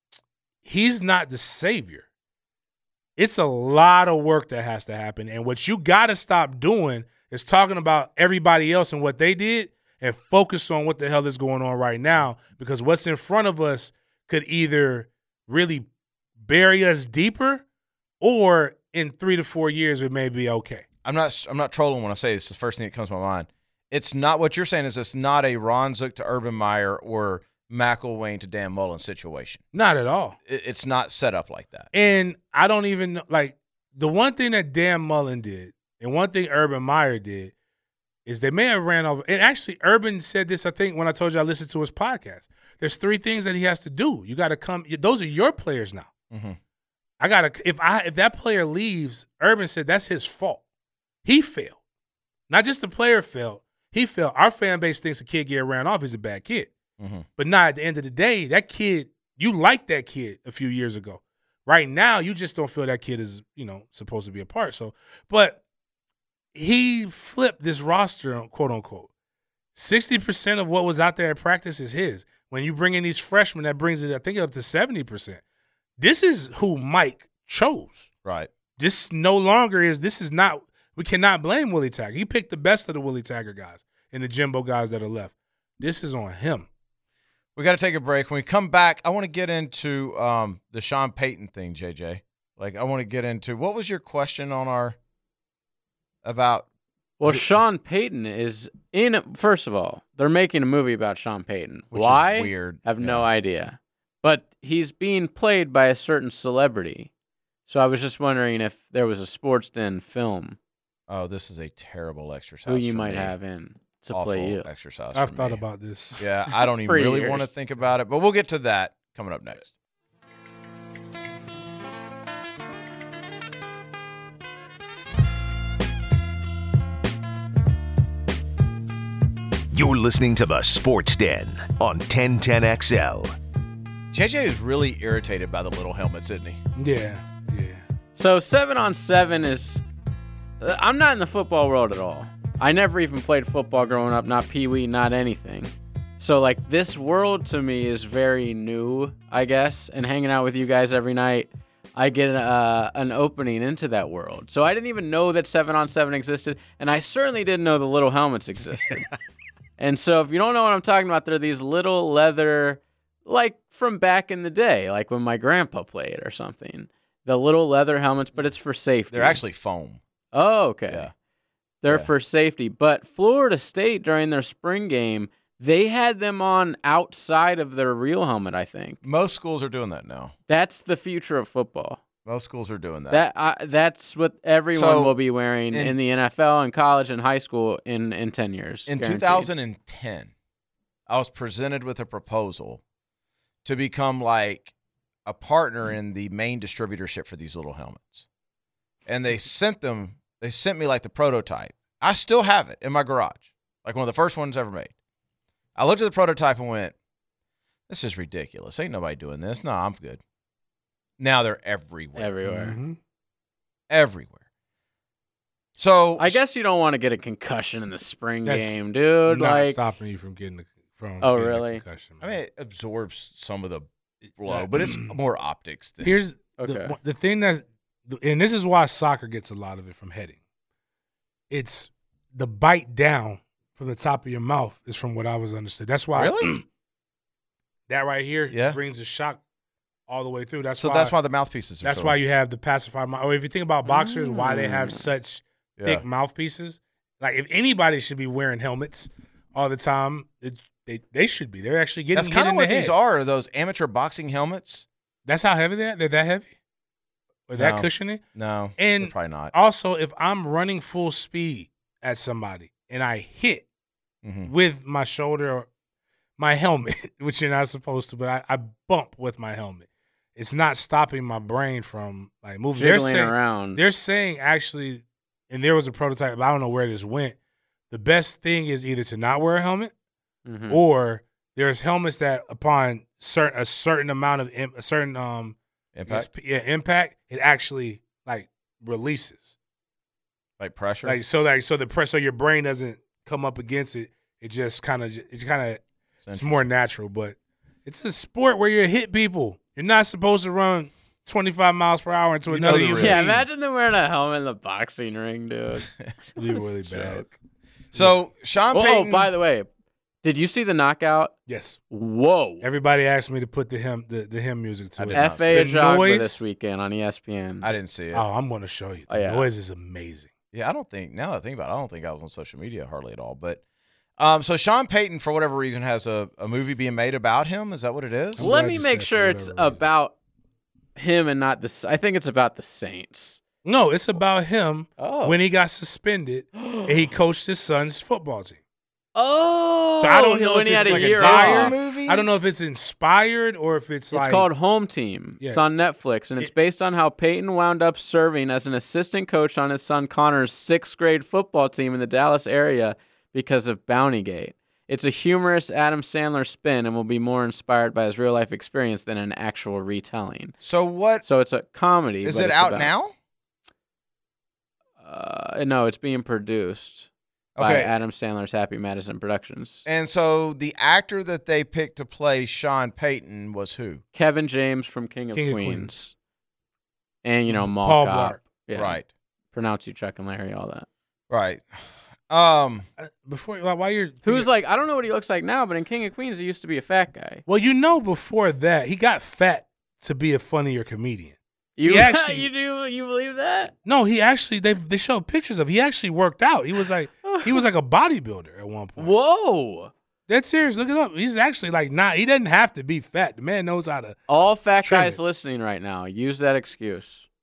he's not the savior. It's a lot of work that has to happen, and what you got to stop doing is talking about everybody else and what they did, and focus on what the hell is going on right now, because what's in front of us could either really bury us deeper, or in three to four years it may be okay. I'm not I'm not trolling when I say this. It's the first thing that comes to my mind. It's not what you're saying is it's not a Ron Zook to Urban Meyer or McElwain to Dan Mullen situation. Not at all. It- It's not set up like that. And I don't even know, like, the one thing that Dan Mullen did and one thing Urban Meyer did is they may have ran over. And actually, Urban said this, I think, when I told you I listened to his podcast. There's three things that he has to do. You got to come. Those are your players now. Mm-hmm. I got to, if I if that player leaves, Urban said that's his fault. He failed. Not just the player failed. He failed. Our fan base thinks a kid get ran off, he's a bad kid. Mm-hmm. But not at the end of the day, that kid, you liked that kid a few years ago. Right now, you just don't feel that kid is, you know, supposed to be a part. So, but he flipped this roster, quote unquote. sixty percent of what was out there at practice is his. When you bring in these freshmen, that brings it, I think, up to seventy percent. This is who Mike chose. Right. This no longer is, this is not, we cannot blame Willie Taggart. He picked the best of the Willie Taggart guys and the Jimbo guys that are left. This is on him. We got to take a break. When we come back, I want to get into um, the Sean Payton thing, J J. Like, I want to get into, what was your question on our, about? Well, Sean Payton is in. First of all, they're making a movie about Sean Payton. Which Why? is weird. I have no Yeah. idea. But he's being played by a certain celebrity. So I was just wondering if there was a Sports Den film Oh, this is a terrible exercise. Who you for might me. have in to Awful play you. exercise. I've for thought me. about this. Yeah, I don't even For really years. want to think about it, but we'll get to that coming up next. You're listening to the Sports Den on ten ten X L. J J is really irritated by the little helmets, isn't he? Yeah, yeah. So seven on seven is. uh, I'm not in the football world at all. I never even played football growing up, not Pee Wee, not anything. So like this world to me is very new, I guess. And hanging out with you guys every night, I get uh, an opening into that world. So I didn't even know that seven on seven existed, and I certainly didn't know the little helmets existed. And so if you don't know what I'm talking about, they're these little leather, like from back in the day, like when my grandpa played or something. The little leather helmets, but it's for safety. They're actually foam. Oh, okay. Yeah. They're Yeah. for safety. But Florida State, during their spring game, they had them on outside of their real helmet, I think. Most schools are doing that now. That's the future of football. Most schools are doing that. That uh, That's what everyone So, will be wearing in, in- the N F L and college and high school in, in ten years. In guaranteed. two thousand ten, I was presented with a proposal to become like a partner in the main distributorship for these little helmets. And they sent them, they sent me like the prototype. I still have it in my garage, like one of the first ones ever made. I looked at the prototype and went, this is ridiculous. Ain't nobody doing this. No, I'm good. Now they're everywhere. Everywhere. Mm-hmm. Everywhere. So I guess you don't want to get a concussion in the spring That's game, dude. Not Like, stopping you from getting the from. Oh, getting the really? concussion, I man. mean, it absorbs some of the blow, Yeah. but it's more optics than Here's Okay. the, the thing that, and this is why soccer gets a lot of it from heading. It's the bite down from the top of your mouth is from what I was understood. That's why Really? that right here Yeah. brings the shock all the way through. That's so why. that's why the mouthpieces are That's so why you have the pacifier mouth. Or if you think about boxers, why they have Mm. such yeah. thick mouthpieces. Like if anybody should be wearing helmets all the time, it, they they should be. They're actually getting That's hit kind of in what the these head. are, those amateur boxing helmets. That's how heavy they are. They're that heavy, or that No. cushiony. No, And they're probably not. Also, if I'm running full speed at somebody and I hit Mhm. with my shoulder or my helmet, which you're not supposed to, but I, I bump with my helmet, it's not stopping my brain from like moving. They're jiggling saying, around. they're saying actually, and there was a prototype, but I don't know where this went. The best thing is either to not wear a helmet Mhm. or there's helmets that upon certain a certain amount of im- a certain um Impact, yeah, impact, it actually like releases. like pressure. Like so, like so the press, so your brain doesn't come up against it. It just kind of, it kind of, it's more natural. But it's a sport where you hit people. You're not supposed to run twenty-five miles per hour into You know another the human. risk. Yeah, being. imagine them wearing a helmet in the boxing ring, dude. It'd be really bad. Joke. So Sean Oh, Payton. oh, by the way, did you see the knockout? Yes. Whoa. Everybody asked me to put the him the, the hymn music to I it. did not F A The Ajagba noise- this weekend on E S P N. I didn't see it. Oh, I'm going to show you. The Oh, yeah. noise is amazing. Yeah, I don't think now that I think about it, I don't think I was on social media hardly at all. But um, so Sean Payton, for whatever reason, has a, a movie being made about him. Is that what it is? I'm Let glad me you make said sure for it's whatever reason. about him and not the. I think it's about the Saints. No, it's about him Oh. when he got suspended and he coached his son's football team. Oh. So I don't know when if he it's had a like a year Disney off. movie. I don't know if it's inspired or if it's, It's like called Home Team. Yeah. It's on Netflix, and it's It- based on how Peyton wound up serving as an assistant coach on his son Connor's sixth grade football team in the Dallas area because of Bountygate. It's a humorous Adam Sandler spin and will be more inspired by his real life experience than an actual retelling. So what So it's a comedy. is but it it's out about- now? Uh, no, it's being produced by Okay. Adam Sandler's Happy Madison Productions. And so the actor that they picked to play Sean Payton was who? Kevin James from King of, King of Queens. Queens. And, you know, Mall Paul Cop. Blart. Yeah. Right. Pronounce you Chuck and Larry, all that. Right. Um. Uh, before like, while you're Who's like, I don't know what he looks like now, but in King of Queens, he used to be a fat guy. well, you know, before that he got fat to be a funnier comedian. You He actually- you do you believe that? No, he actually they they showed pictures of. He actually worked out. He was like he was like a bodybuilder at one point. Whoa! That's serious. Look it up. He's actually like not. He doesn't have to be fat. The man knows how to. All fat Trim guys it. listening right now, use that excuse.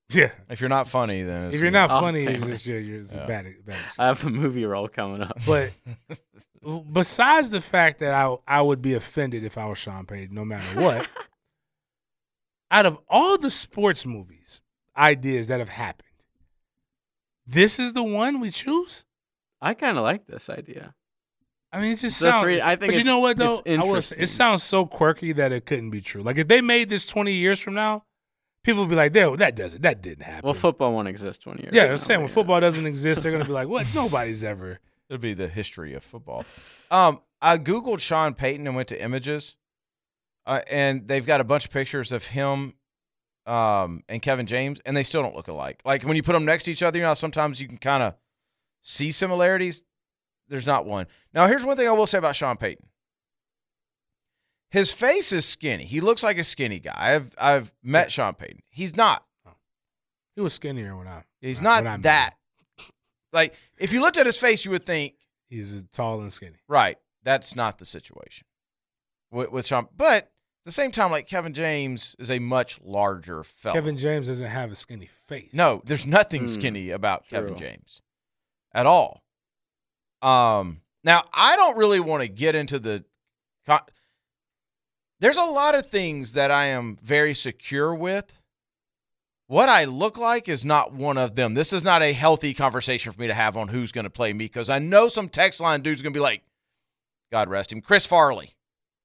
Yeah. If you're not funny, then it's, If you're not Oh, funny, damn it's it. just you're, you're it's Yeah. a bad, bad excuse. I have a movie role coming up. But besides the fact that I I would be offended if I was Sean Payton, no matter what, out of all the sports movies ideas that have happened, this is the one we choose. I kind of like this idea. I mean, it just That's sounds. re- I think but you it's- know what though? it's I will say, interesting. it sounds so quirky that it couldn't be true. Like if they made this twenty years from now, people would be like, "There, that doesn't, that didn't happen." Well, football won't exist twenty years. yeah, from I'm now, saying when but football doesn't exist, they're gonna be like, "What? Nobody's ever." It'll be the history of football. Um, I googled Sean Payton and went to images, uh, and they've got a bunch of pictures of him, um, and Kevin James, and they still don't look alike. Like when you put them next to each other, you know, how sometimes you can kind of see similarities. There's not one. Now, here's one thing I will say about Sean Payton. His face is skinny. He looks like a skinny guy. I've I've met Sean Payton. He's not. He was skinnier when I. He's when I- not when I met that. him. Like if you looked at his face, you would think, He's tall and skinny. right, that's not the situation with, with Sean. But at the same time, like Kevin James is a much larger fella. Kevin James doesn't have a skinny face. No, there's nothing Hmm, skinny about true. Kevin James at all. Um, now I don't really want to get into the. Con- There's a lot of things that I am very secure with. What I look like is not one of them. This is not a healthy conversation for me to have on who's going to play me because I know some text line dude's going to be like, God rest him, Chris Farley.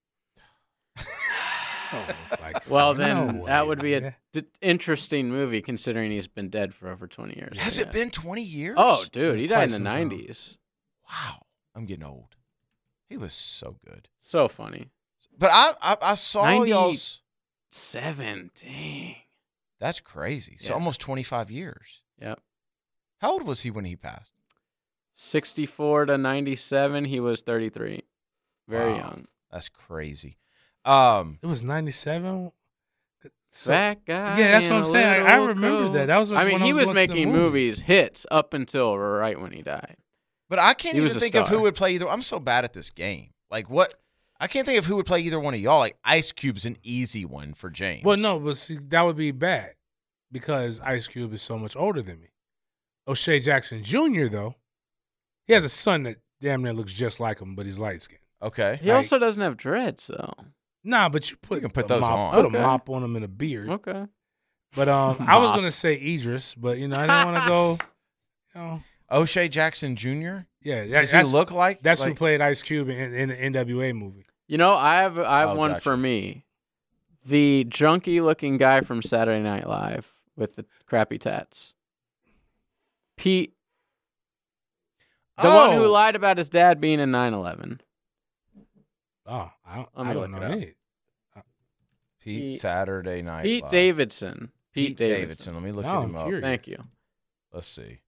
Oh, like, Well, no then way, that would be man. a d- interesting movie considering he's been dead for over twenty years. Has Yeah. it been twenty years? Oh, dude, he died Quite in the some time. nineties. Wow. I'm getting old. He was so good. So funny. But I I, I saw ninety y'all's. Seven, dang. That's crazy. So Yeah. almost twenty-five years. Yep. How old was he when he passed? sixty-four to ninety-seven, he was thirty-three. Very Wow. young. That's crazy. Um, It was ninety-seven. So, That guy. yeah, that's in what I'm a saying. I- I little remember coat. that. That was I mean, when I he was was going to the making movies. movies, hits up until right when he died. but I can't He was even a think of who star. would play either. I'm so bad at this game. Like what? I can't think of who would play either one of y'all. Like Ice Cube's an easy one for James. Well, no, but see, that would be bad because Ice Cube is so much older than me. O'Shea Jackson Junior, though, he has a son that damn near looks just like him, but he's light skinned. Okay. He Like- also doesn't have dreads, though. Nah, but you put, You can put a those mop, on. Put Okay. a mop on him and a beard. Okay. But um, I was Mop. gonna say Idris, but you know I didn't want to go. You know, O'Shea Jackson Junior yeah, that, Does he that's look like? that's like, who played Ice Cube in, in the N W A movie. You know, I have I have Oh, one gotcha. for me. The junky looking guy from Saturday Night Live with the crappy tats. Pete, the one who Oh, lied about his dad being in nine eleven. Oh, I don't, Let me I don't look know it up. any. Pete Pete- Saturday Night Pete Live. Davidson. Pete, Pete, Davidson. Davidson. Let me look Now him I'm up. curious. Thank you. Let's see.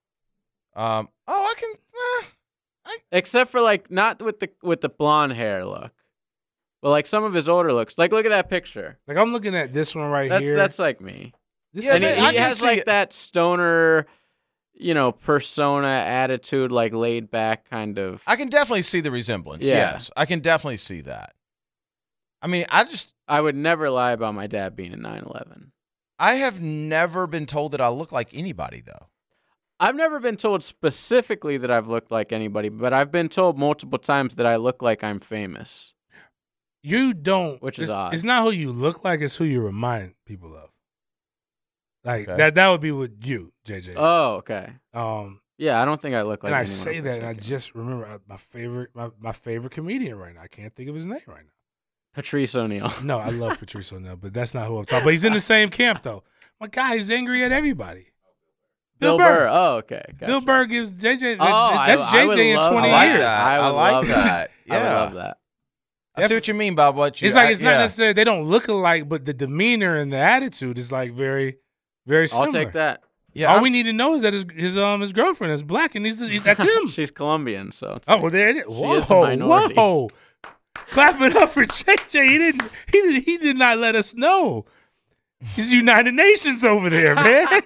Um. Oh, I can. eh, Except for like not with the with the blonde hair look, but like some of his older looks. Like look at that picture. Like I'm looking at this one right That's here. that's like me. This Yeah, and he, they- I he can has see like it. that stoner, you know, persona, attitude, like laid back kind of. I can definitely see the resemblance. Yeah. Yes, I can definitely see that. I mean, I just I would never lie about my dad being in nine eleven. I have never been told that I look like anybody though. I've never been told specifically that I've looked like anybody, but I've been told multiple times that I look like I'm famous. You don't, Which is it's, odd. It's not who you look like; it's who you remind people of. Like Okay. that. That would be with you, J J. Oh, okay. um, Yeah, I don't think I look like and I anyone say else that, and I thinking. just remember uh, my favorite, my, my favorite comedian right now. I can't think of his name right now. Patrice O'Neal. No, I love Patrice O'Neal, but that's not who I'm talking. But he's in the same camp though. My guy is angry at everybody. Bill, Burr. Oh, okay. Gotcha. Bill Burr gives J J. Oh, I- that's I J would J in love twenty I like years. that. I would I like love that. I would Yeah. love that. I see what you mean, Bob. What you? It's like I- it's not yeah. necessarily they don't look alike, but the demeanor and the attitude is like very, very I'll similar. take that. Yeah, All I'm- we need to know is that his his um his girlfriend is black, and he's, he's that's him. She's Colombian, so it's Oh, well, there it is. Whoa, is a minority. whoa! Clap it up for J J. He didn't. He did. He did not let us know. He's United Nations over there, man.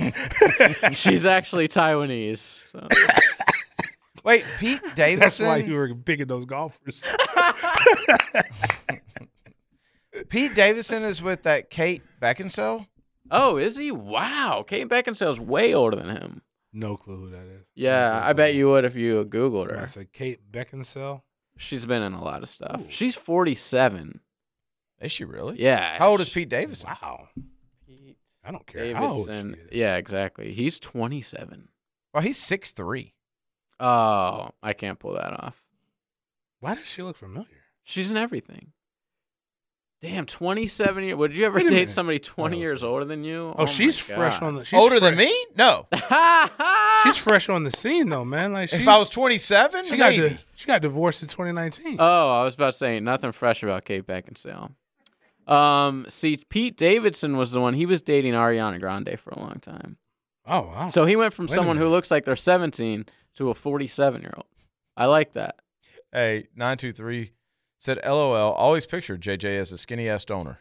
she's actually Taiwanese. So. Wait, Pete Davidson. That's why you were picking those golfers. Pete Davidson is with that Kate Beckinsale. Oh, is he? Wow. Kate Beckinsale's way older than him. No clue who that is. Yeah, I bet you would if you Googled her. I said Kate Beckinsale. She's been in a lot of stuff. Ooh. She's forty-seven. Is she really? Yeah. How old is Pete Davidson? Wow. Pete I don't care Davidson. how old she is. Yeah, exactly. He's twenty-seven. Well, he's six three. Oh, I can't pull that off. Why does she look familiar? She's in everything. Damn, twenty-seven years. Would you ever Wait a date minute. somebody twenty Oh, years sorry. older than you? Oh, Oh she's my fresh God. on the. She's Older fresh, than me? No. She's fresh on the scene though, man. Like she, If I was twenty-seven, she got maybe. di- she got divorced in twenty nineteen. Oh, I was about to say nothing fresh about Kate Beckinsale. Um, see, Pete Davidson was the one. He was dating Ariana Grande for a long time. Oh wow. So he went from Wait a someone who minute. looks like they're seventeen to a forty-seven-year-old. I like that. Hey, nine two three said, LOL, always pictured J J as a skinny-ass donor.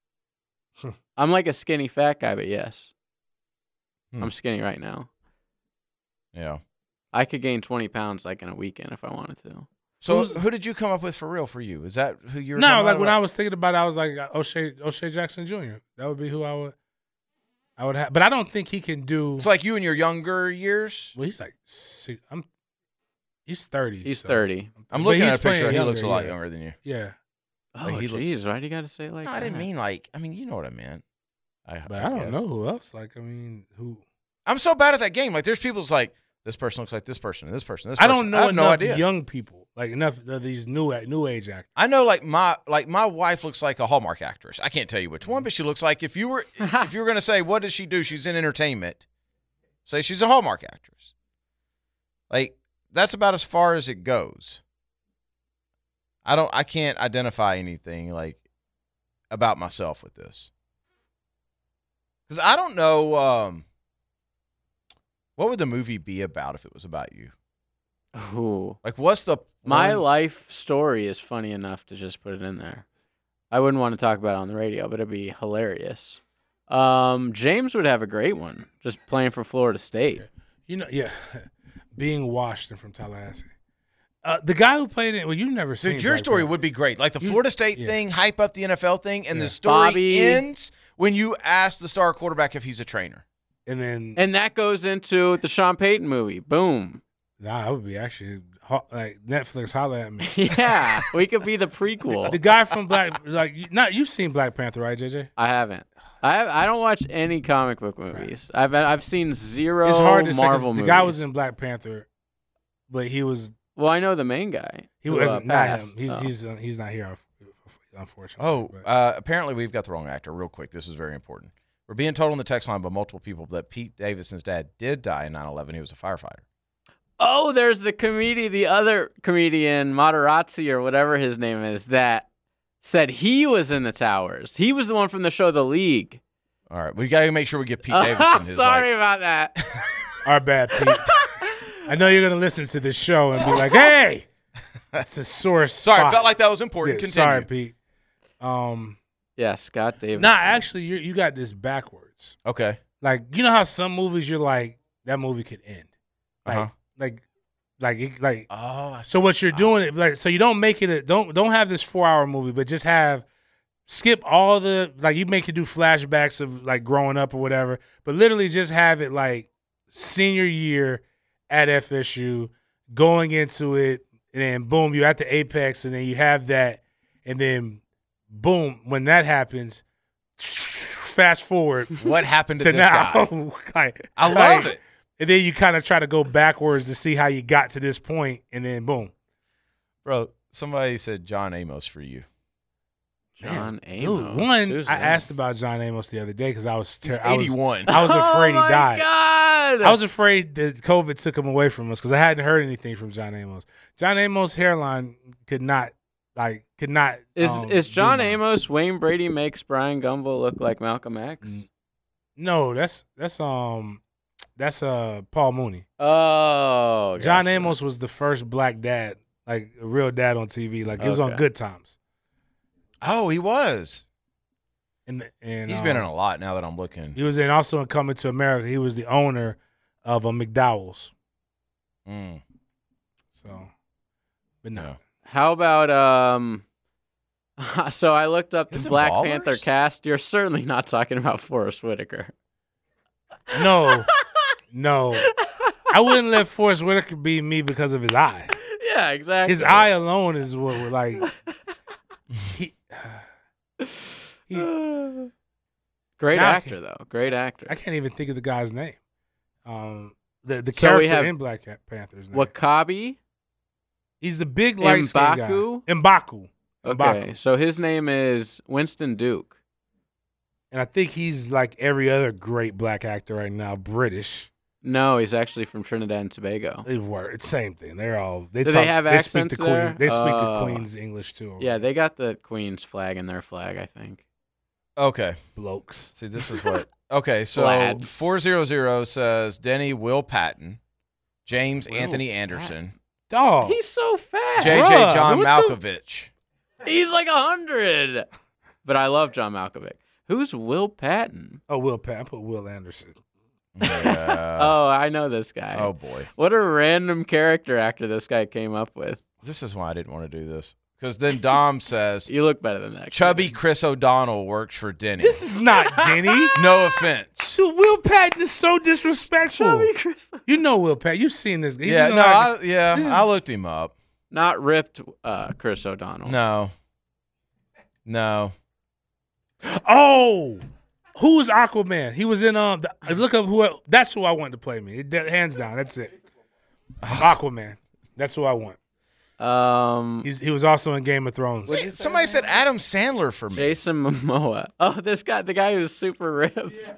I'm like a skinny fat guy, but yes. Hmm. I'm skinny right now. Yeah. I could gain twenty pounds like in a weekend if I wanted to. So Who's- who did you come up with for real for you? Is that who you were No, talking like about? when I was thinking about it, I was like O'Shea O'Shea Jackson Junior That would be who I would I would have. But I don't think he can do. It's like you in your younger years. Well, he's like six, I'm. He's thirty. He's so- thirty. I'm but looking he's at a picture. playing He looks a younger, lot yeah. younger than you. Yeah, Oh, Like, he jeez, looks- why do you got to say it like no, that? I didn't mean like. I mean, you know what I meant. I, but I, don't guess. know who else. Like, I mean, who? I'm so bad at that game. Like, there's people that's like, this person looks like this person, and this person, this I person. don't know I have enough no idea. young people, like enough of these new new age actors. I know, like my like my wife looks like a Hallmark actress. I can't tell you which one, but she looks like if you were if you were gonna say what does she do? She's in entertainment. Say she's a Hallmark actress. Like that's about as far as it goes. I don't. I can't identify anything like about myself with this because I don't know. Um, what would the movie be about if it was about you? Ooh. Like, what's the My one- life story is funny enough to just put it in there. I wouldn't want to talk about it on the radio, but it'd be hilarious. Um, James would have a great one, just playing for Florida State. You know, yeah, being Washington from Tallahassee. Uh, the guy who played it. Well, you never seen. Dude, your Black story Panther. would be great. Like the You- Florida State yeah. thing, hype up the N F L thing, and Yeah. the story Bobby- ends when you ask the star quarterback if he's a trainer. And then, And that goes into the Sean Payton movie. Boom. nah, I would be actually ho- like Netflix. Holla at me. Yeah, we could be the prequel. The guy from Black, like, you- not you've seen Black Panther, right, J J? I haven't. I have, I don't watch any comic book movies. I've I've seen zero It's hard to say 'cause Marvel the movies. guy was in Black Panther, but he was Well, I know the main guy. he who, was uh, not passed. him. He's Oh. he's uh, he's not here, unfortunately. Oh, but- uh, apparently we've got the wrong actor. Real quick, this is very important. We're being told on the text line by multiple people that Pete Davidson's dad did die in nine eleven. He was a firefighter. Oh, there's the comedian, the other comedian, Materazzi or whatever his name is, that said he was in the towers. He was the one from the show The League. All right, we got to make sure we get Pete Oh, Davidson. His, sorry like- about that. Our bad, Pete. I know you're gonna listen to this show and be like, "Hey, it's a source." sorry, I spot. felt like that was important. Yeah, Continue. sorry, Pete. Um, Yeah, Scott Davis. nah, actually, you you got this backwards. Okay. Like, you know how some movies you're like, that movie could end, like, Uh-huh. like, like, it- like. Oh, I So what you're doing, it like, so you don't make it a don't don't have this four hour movie, but just have skip all the like you make it do flashbacks of like growing up or whatever, but literally just have it like senior year at F S U, going into it, and then boom, you're at the apex, and then you have that, and then boom, when that happens, fast forward What happened to, to this now. guy? like, I love like, it. And then you kind of try to go backwards to see how you got to this point, and then boom. Bro, somebody said John Amos for you. John Dude, Amos. one, Who's I that? asked about John Amos the other day because I was ter- He's I was eighty-one. I was afraid oh he died. my God. I was afraid that COVID took him away from us because I hadn't heard anything from John Amos. John Amos' hairline could not, like, could not. Is um, is do John mine. Amos Wayne Brady makes Brian Gumbel look like Malcolm X? Mm. No, that's that's um, that's uh Paul Mooney. Oh, John gotcha. Amos was the first black dad, like a real dad on T V. Like it was on Okay. Good Times. Oh, he was. And and He's um, been in a lot now that I'm looking. He was in also in Coming to America. He was the owner of a McDowell's. Mm. So, but no. Yeah. How about um, So I looked up He the was in Black Ballers? Panther cast. You're certainly not talking about Forrest Whitaker. No, no. I wouldn't let Forrest Whitaker be me because of his eye. Yeah, exactly. His eye alone is what would like. He, he, Great Now I actor, can't- though. Great actor. I can't even think of the guy's name. Um, the the So we character have in Black Panther's name. Wakabi. He's the big light skinned guy. M'Baku? M'Baku. Okay, M'Baku. so his name is Winston Duke. And I think he's like every other great black actor right now, British. No, he's actually from Trinidad and Tobago. They were it's same thing. They're all they Do talk, they have speak accents the there? Queen. They speak the Oh. Queen's English too. over Yeah, there. they got the Queen's flag in their flag, I think. Okay. blokes. See, this is what. Okay, so Lads. four hundred says Denny Will Patton, James Will Anthony Anderson, Dog. He's so fat. J J Bruh, John what the- Malkovich. He's like a hundred. But I love John Malkovich. Who's Will Patton? oh, Will Pat. I put Will Anderson. Yeah. oh, I know this guy. oh boy, What a random character actor this guy came up with. this is why I didn't want to do this. Because then Dom says You look better than that. chubby Chris O'Donnell works for Denny. This is not Denny. No offense. Dude, Will Patton is so disrespectful. Chubby Chris. You know Will Patton. You've seen this. He's yeah, in no, like- I, yeah, this is- I looked him up. Not ripped uh, Chris O'Donnell. No, no. Oh, who was Aquaman? He was in um. The, look up who. That's who I wanted to play me. It- that- hands down. That's it. Aquaman. That's who I want. Um, He's, he was also in Game of Thrones. Wait, somebody said Adam Sandler for me. Jason Momoa. Oh, this guy, the guy who's super ripped.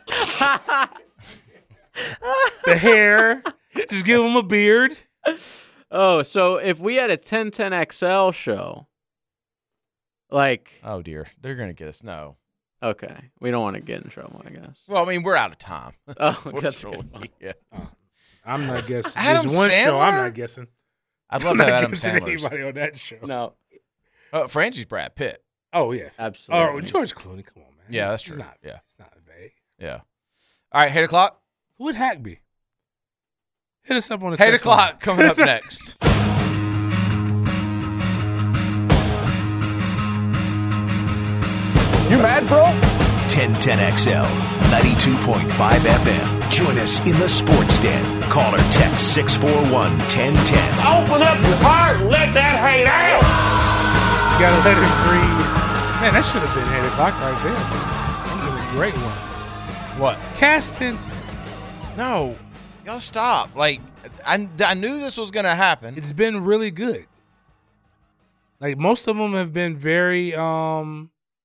The hair. Just give him a beard. Oh, so if we had a ten ten X L show, like, Oh dear, they're gonna get us. No. okay, we don't want to get in trouble, I guess. Well, I mean, we're out of time. Oh, that's a good one. Unfortunately, yes. I'm not guessing. Adam There's one show I'm Sandler? not guessing. I'd love I'm to not have Adam guessing Sandler's. anybody on that show. No, Uh, Francie's Brad Pitt. Oh yeah, absolutely. Oh, George Clooney. Come on, man. Yeah, He's- that's he's true. Not, Yeah. it's not vague. Yeah. All right, eight o'clock. Who would Hack be? Hit us up on the Eight text line. o'clock coming up next. You mad, bro? ten ten X L, ninety-two point five F M. Join us in the Sports Den. Call or text six four one, one oh one oh. Open up your heart and let that hate out. You gotta let it breathe. Man, that should have been eight o'clock right there. That would have been a great one. What? Cast tense. No, y'all stop. Like, I, I knew this was gonna happen. It's been really good. Like most of them have been very um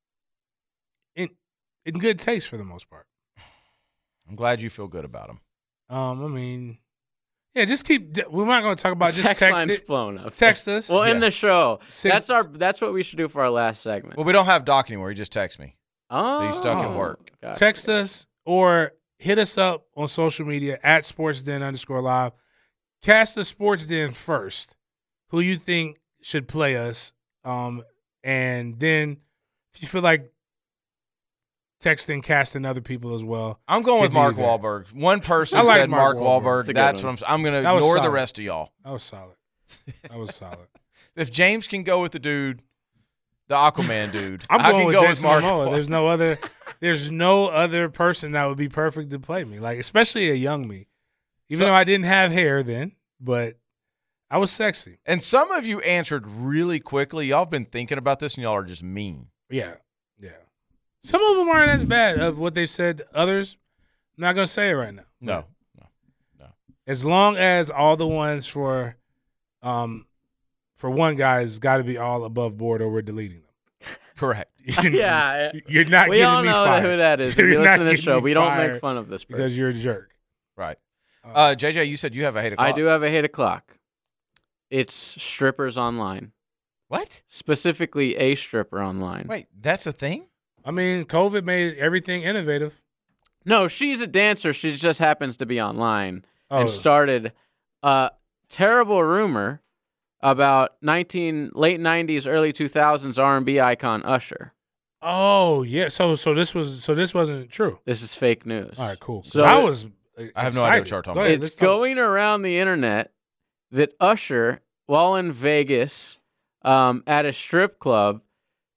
in in good taste for the most part. I'm glad you feel good about them. Um, I mean, yeah, just keep. We're not going to talk about just text text line's it. blown up. Text us. Well, in Yeah. the show, Six- that's our. That's what we should do for our last segment. Well, we don't have Doc anymore. He just texts me. Oh, So he's stuck at work. gotcha. Text us or hit us up on social media at SportsDen underscore live. Cast the Sports Den first. Who you think should play us? Um, and then if you feel like texting, casting other people as well. I'm going with Could do Mark that. Wahlberg. One person I like said Mark Mark Wahlberg. Wahlberg. That's a good That's one. what I'm. I'm going to That was ignore the solid. rest of y'all. That was solid. That was solid. If James can go with the dude, the Aquaman dude, I'm I going can with go Jason with Mark. Momoa. Wahlberg. There's no other. There's no other person that would be perfect to play me. Like especially a young me. Even So- though I didn't have hair then, but I was sexy. And some of you answered really quickly. Y'all have been thinking about this, and y'all are just mean. Yeah, yeah. Some of them aren't as bad of what they've said. Others, I'm not gonna say it right now. No, no. As long as all the ones for, um, for one guy's got to be all above board, or we're deleting them. Correct. Yeah, You're not we getting all me know fired. who that is. If You're you not listen to this getting show, me we don't fired make fun of this person. because you're a jerk. Right. Uh, J J, you said you have a eight o'clock. I do have a hate o'clock. It's strippers online, What? specifically a stripper online. Wait, that's a thing? I mean, COVID made everything innovative. No, she's a dancer. She just happens to be online Oh, and started a terrible rumor about nineteen late nineties, early two thousands R and B icon Usher. oh yeah. So so this was so this wasn't true. This is fake news. All right, cool. 'Cause So- I was. I have no idea what you're talking about. It's Let's talk. going around the internet that Usher, while in Vegas um, at a strip club,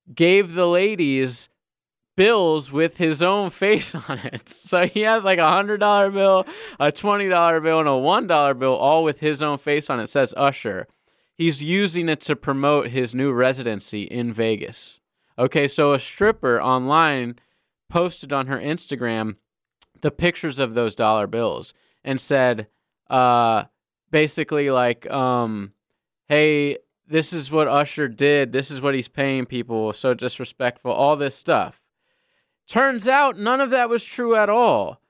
gave the ladies bills with his own face on it. So he has like a one hundred dollar bill, a twenty dollar bill, and a one dollar bill, all with his own face on it. It says Usher. He's using it to promote his new residency in Vegas. Okay, so a stripper online posted on her Instagram the pictures of those dollar bills and said, uh, basically like, um, hey, this is what Usher did. This is what he's paying people. So disrespectful, all this stuff. Turns out none of that was true at all.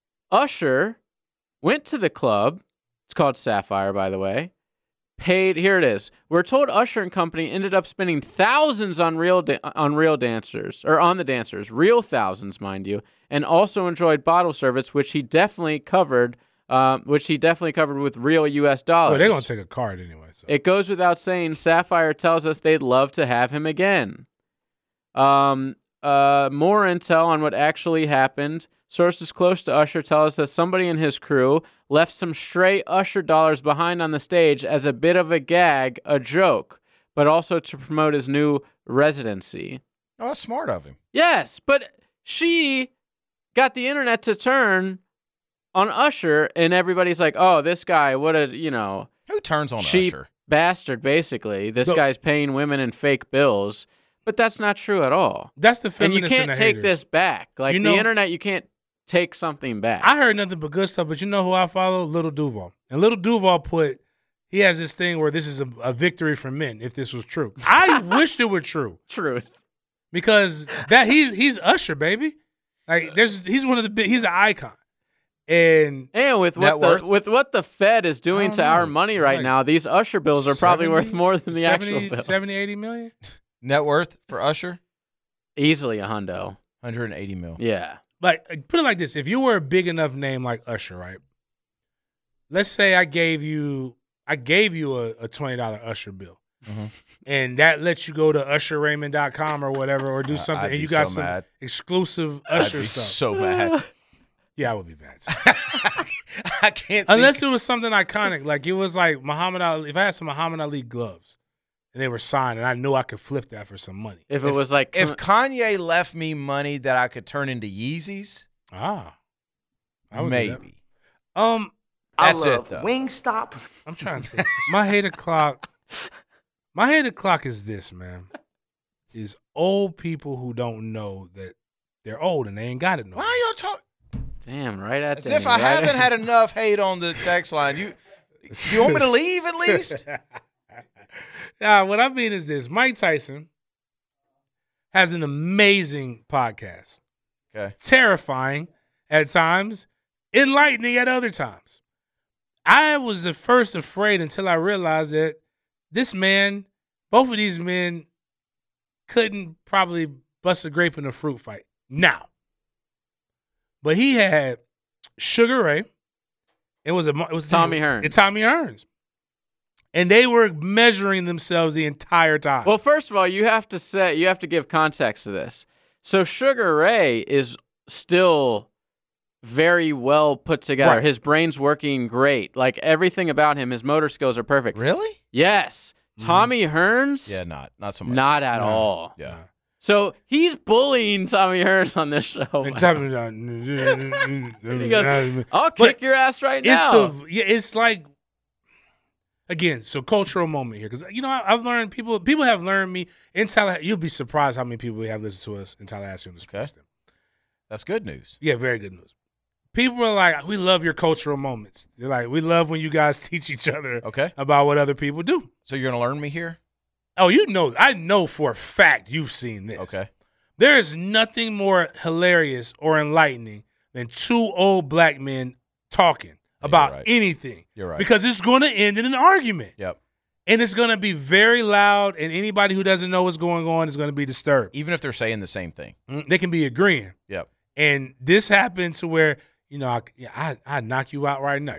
Usher went to the club. It's called Sapphire, by the way. Paid, here it is. We're told Usher and company ended up spending thousands on real da- on real dancers, or on the dancers, real thousands, mind you, and also enjoyed bottle service, which he definitely covered, um, which he definitely covered with real U S dollars. Oh, they're gonna take a card anyway. So it goes without saying. Sapphire tells us they'd love to have him again. Um, uh, more intel on what actually happened. Sources close to Usher tell us that somebody in his crew left some stray Usher dollars behind on the stage as a bit of a gag, a joke, but also to promote his new residency. Oh, that's smart of him. Yes, but she got the internet to turn on Usher, and everybody's like, oh, this guy, what a, you know, Who turns on cheap Usher? bastard, basically. This No. guy's paying women in fake bills. But that's not true at all. that's the And you feminists can't and the take haters. this back. Like You know- the internet, you can't take something back. I heard nothing but good stuff, but you know who I follow? Little Duval. And Little Duval put, he has this thing where this is a, a victory for men, if this was true. I wished it were true Truth. because that he he's Usher, baby. Like there's he's one of the big, he's an icon. And And with Net what the worth? with what the Fed is doing I to don't our know. money It's right like now, these Usher bills are probably worth seventy more than the seventy, actual bill. seventy, eighty million. Net worth for Usher? Easily a hundo. one hundred eighty mil. Yeah. Like put it like this: if you were a big enough name like Usher, right? Let's say I gave you, I gave you a, a twenty dollar Usher bill, Mhm. and that lets you go to usher raymond dot com or whatever, or do Uh, something, I'd and you be got so some mad. exclusive I'd Usher be stuff. so mad. Yeah, I would be bad. I can't. Unless think. it was something iconic, like it was like Muhammad Ali. If I had some Muhammad Ali gloves and they were signed, and I knew I could flip that for some money. If it was like if Kanye left me money that I could turn into Yeezys, Ah, I would do that. maybe. Um, That's it though. Wingstop. I'm trying to think. My hate o'clock. My hate o'clock is this, man. Is old people who don't know that they're old and they ain't got it no Why more. are y'all talking? damn, right at As the if I right haven't at- had enough hate on the text line. You, you want me to leave at least? Nah, what I mean is this: Mike Tyson has an amazing podcast. Okay. Terrifying at times, enlightening at other times. I was at first afraid until I realized that this man, both of these men, couldn't probably bust a grape in a fruit fight now. But he had Sugar Ray. It was a it was Tommy Hearns. And Tommy Hearns. And they were measuring themselves the entire time. Well, first of all, you have to say you have to give context to this. So Sugar Ray is still very well put together. Right. His brain's working great. Like everything about him, his motor skills are perfect. Really? Yes. Tommy Hearns, Yeah, not not so much. not at No. all. Yeah. So he's bullying Tommy Hearns on this show. And Tommy, He goes, I'll But kick your ass right it's now. the yeah, it's like again, so cultural moment here because you know I, I've learned people people have learned me in Tallahassee. You'll be surprised how many people we have listened to us in Tallahassee on the sports. Okay. That's good news. Yeah, very good news. People are like, we love your cultural moments. They're like, we love when you guys teach each other Okay. about what other people do. So you're gonna learn me here? Oh, you know, I know for a fact you've seen this. Okay. There is nothing more hilarious or enlightening than two old black men talking about right. anything. You're right. Because it's going to end in an argument. Yep. And it's going to be very loud, and anybody who doesn't know what's going on is going to be disturbed. Even if they're saying the same thing. Mm, They can be agreeing. Yep. And this happened to where, you know, I, yeah, I, I knock you out right now.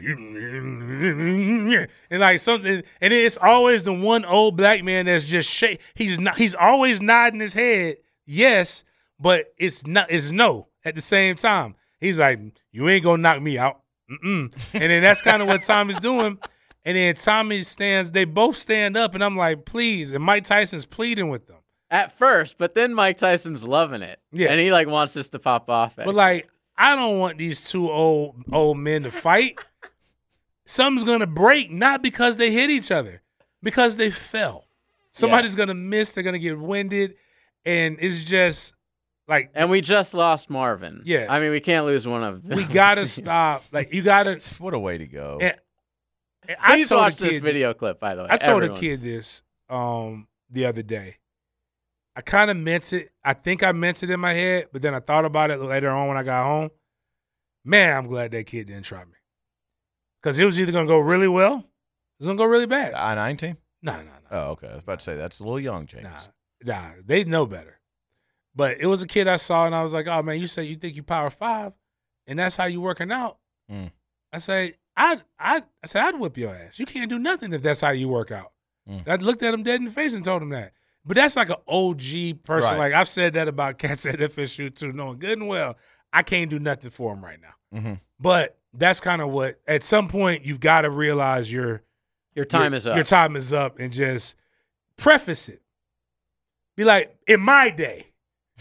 And like something, and it's always the one old black man that's just shake. He's not. He's always nodding his head, yes, but it's not. It's no at the same time. He's like, you ain't gonna knock me out. Mm-mm. And then that's kind of what Tommy's doing. And then Tommy stands. They both stand up, and I'm like, please. And Mike Tyson's pleading with them. At first, but then Mike Tyson's loving it. Yeah. And he like wants us to pop off. At But like, I don't want these two old old men to fight. Something's gonna break, not because they hit each other, because they fell. Somebody's gonna miss. They're gonna get winded, and it's just like. And we just lost Marvin. Yeah. I mean, we can't lose one of them. We gotta stop. Like you gotta. What a way to go. And, and I Please told watch a kid, this video clip, by the way. I told everyone. a kid this um the other day. I kind of meant it. I think I meant it in my head, but then I thought about it later on when I got home. Man, I'm glad that kid didn't try me. Because it was either going to go really well, it was going to go really bad. The I nine team? No, no, no. Oh, okay. I was about to say, that's a little young, James. Nah, nah, they know better. But it was a kid I saw, and I was like, oh, man, you say you think you power five, and that's how you working out. Mm. I say, I'd, I'd, I said, I'd whip your ass. You can't do nothing if that's how you work out. Mm. I looked at him dead in the face and told him that. But that's like an O G person. Right. Like I've said that about cats at F S U too, knowing good and well I can't do nothing for him right now. Mm-hmm. But that's kind of what, at some point, you've got to realize your Your time your, is up. Your time is up, and just preface it. Be like, in my day,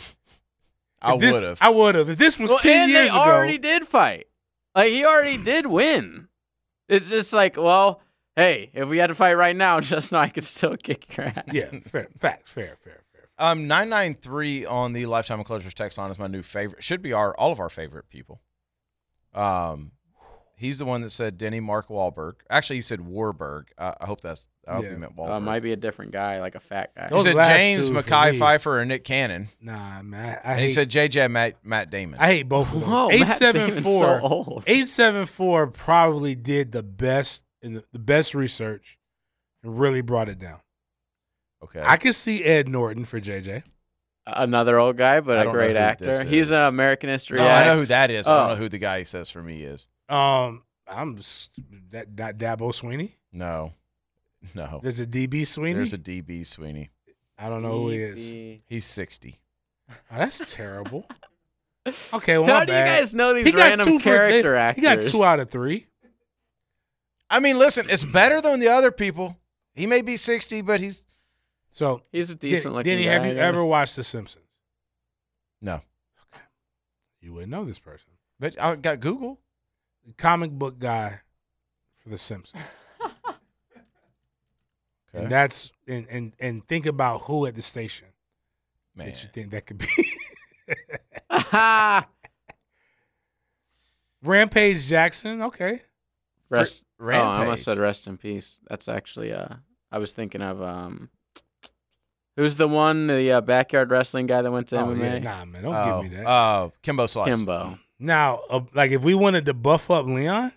I if this- would have. I would have. If this was well, ten and years they ago, already did fight. Like, he already did win. It's just like, well, hey, if we had to fight right now, just know I could still kick your ass. yeah, fair, facts, fair, fair, fair. Um, nine nine three on the Lifetime Enclosures text line is my new favorite. Should be our all of our favorite people. Um, he's the one that said Denny Mark Wahlberg. Actually, he said Warburg. Uh, I hope that's. I hope Yeah. he meant Uh, Wahlberg. might be a different guy, like a fat guy. he Those said last James two for Mackay me. Pfeiffer and Nick Cannon, Nah, man, I, I and hate. he said J J Matt Matt Damon. I hate both of those. Whoa, eight Matt seven Damon's four. so old. eight seven four probably did the best in the, the best research and really brought it down. okay, I could see Ed Norton for J J. Another old guy, but I a don't know great who actor. this He's is. an American History no, X. I know who that is. I don't Oh. know who the guy he says for me is. Um, I'm s- that, that Dabo Sweeney. No, no. There's a D B Sweeney. There's a D B Sweeney. I don't know who he is. E He's sixty. Oh, that's terrible. Okay, well, How my do you bad. guys know these He got random two for- character they- actors? He got two out of three. I mean, listen, it's better than the other people. He may be sixty, but he's So, He's a decent Den- looking Denny, guy. have I you guess. ever watched The Simpsons? no. You wouldn't know this person. But I got Google. The comic book guy for The Simpsons. Okay. And that's and, and and think about who at the station Man. that you think that could be. Ha! Rampage Jackson, okay. Rest. Fr- Oh, I almost Rampage. said rest in peace. That's actually uh, I was thinking of um, who's the one the uh, backyard wrestling guy that went to Oh, M M A? yeah, nah, man, don't Oh, give me that. uh, Kimbo Slice. Kimbo. Now, uh, like if we wanted to buff up Leon,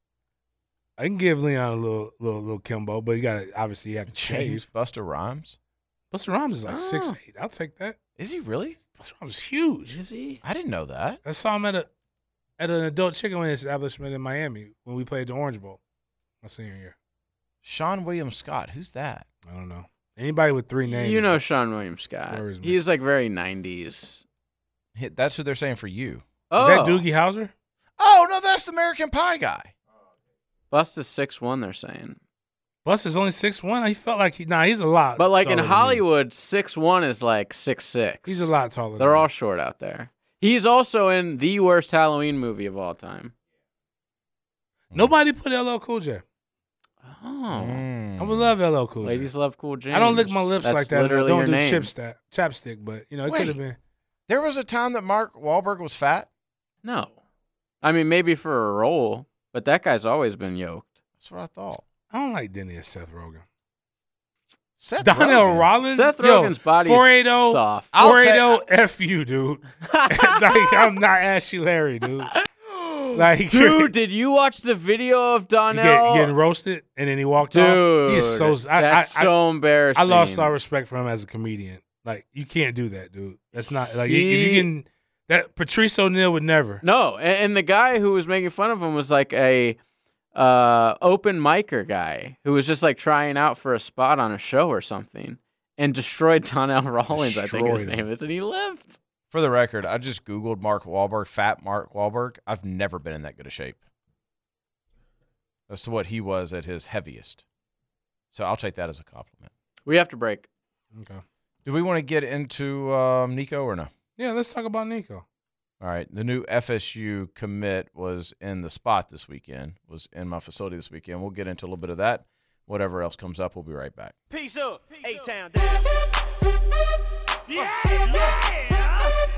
I can give Leon a little, little, little Kimbo, but you gotta obviously you have to James shave. Buster Rhymes. Buster Rhymes is like Oh. six eight. I'll take that. Is he really? Buster Rhymes is huge. Is he? I didn't know that. I saw him at a at an adult chicken wing establishment in Miami when we played the Orange Bowl my senior year. Sean William Scott. Who's that? I don't know anybody with three names. You know Sean William Scott. Worries me. He's like very nineties. He- That's who they're saying for you. Oh, is that Doogie Howser? Oh no, that's the American Pie guy. Bust is six one. They're saying, Bus is only six one. He felt like he nah. He's a lot. but like in taller than me. Hollywood, six one is like six six. he's a lot taller. They're than all me. short out there. He's also in the worst Halloween movie of all time. Nobody put L L Cool J. Oh, Mm. I would love L L Cool J. ladies love Cool James. I don't lick my lips That's like that. and I literally don't your do name. chipstick, chapstick, but you know it Wait. could have been. There was a time that Mark Wahlberg was fat. No, I mean maybe for a role, but that guy's always been yoked. That's what I thought. I don't like Denny as Seth Rogen. Seth Donnell Rogen. Rollins. Seth Yo, Rogen's body's four eighty soft. I'll four eighty ta- F you, dude. Like I'm not Ashley Larry, dude. Like Dude, did you watch the video of he Donnell? get, getting roasted and then he walked off. Dude, He is so. I, that's I, I, so embarrassing. I lost all respect for him as a comedian. Like you can't do that, dude. That's not like if He- you can. That Patrice O'Neal would never. No, and, and the guy who was making fun of him was like a uh, open micer guy who was just like trying out for a spot on a show or something and destroyed Donnell Rollins, I think his Destroyed him. name is, and he left. For the record, I just Googled Mark Wahlberg, fat Mark Wahlberg. I've never been in that good a shape. As to what he was at his heaviest. So I'll take that as a compliment. We have to break. Okay. Do we want to get into um, Nico or no? Yeah, let's talk about Nico. All right. The new F S U commit was in the spot this weekend, was in my facility this weekend. We'll get into a little bit of that. Whatever else comes up, we'll be right back. Peace up, A-Town down. Yeah, yeah.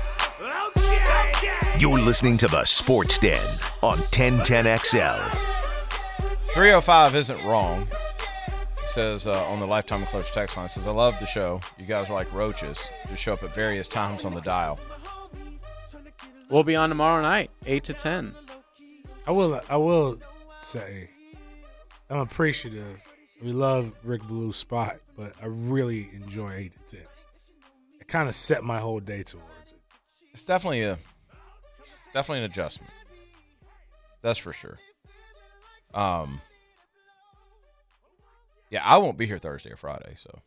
Okay. You're listening to the Sports Den on ten ten X L. three oh five isn't wrong. It says uh, on the Lifetime of Clutch text line, it says, I love the show. You guys are like roaches. Just show up at various times on the dial. We'll be on tomorrow night, eight to ten. I will. I will say, I'm appreciative. We love Rick Blue's spot, but I really enjoy eight to ten. It kind of set my whole day towards it. It's definitely a, it's definitely an adjustment. That's for sure. Um. Yeah, I won't be here Thursday or Friday, so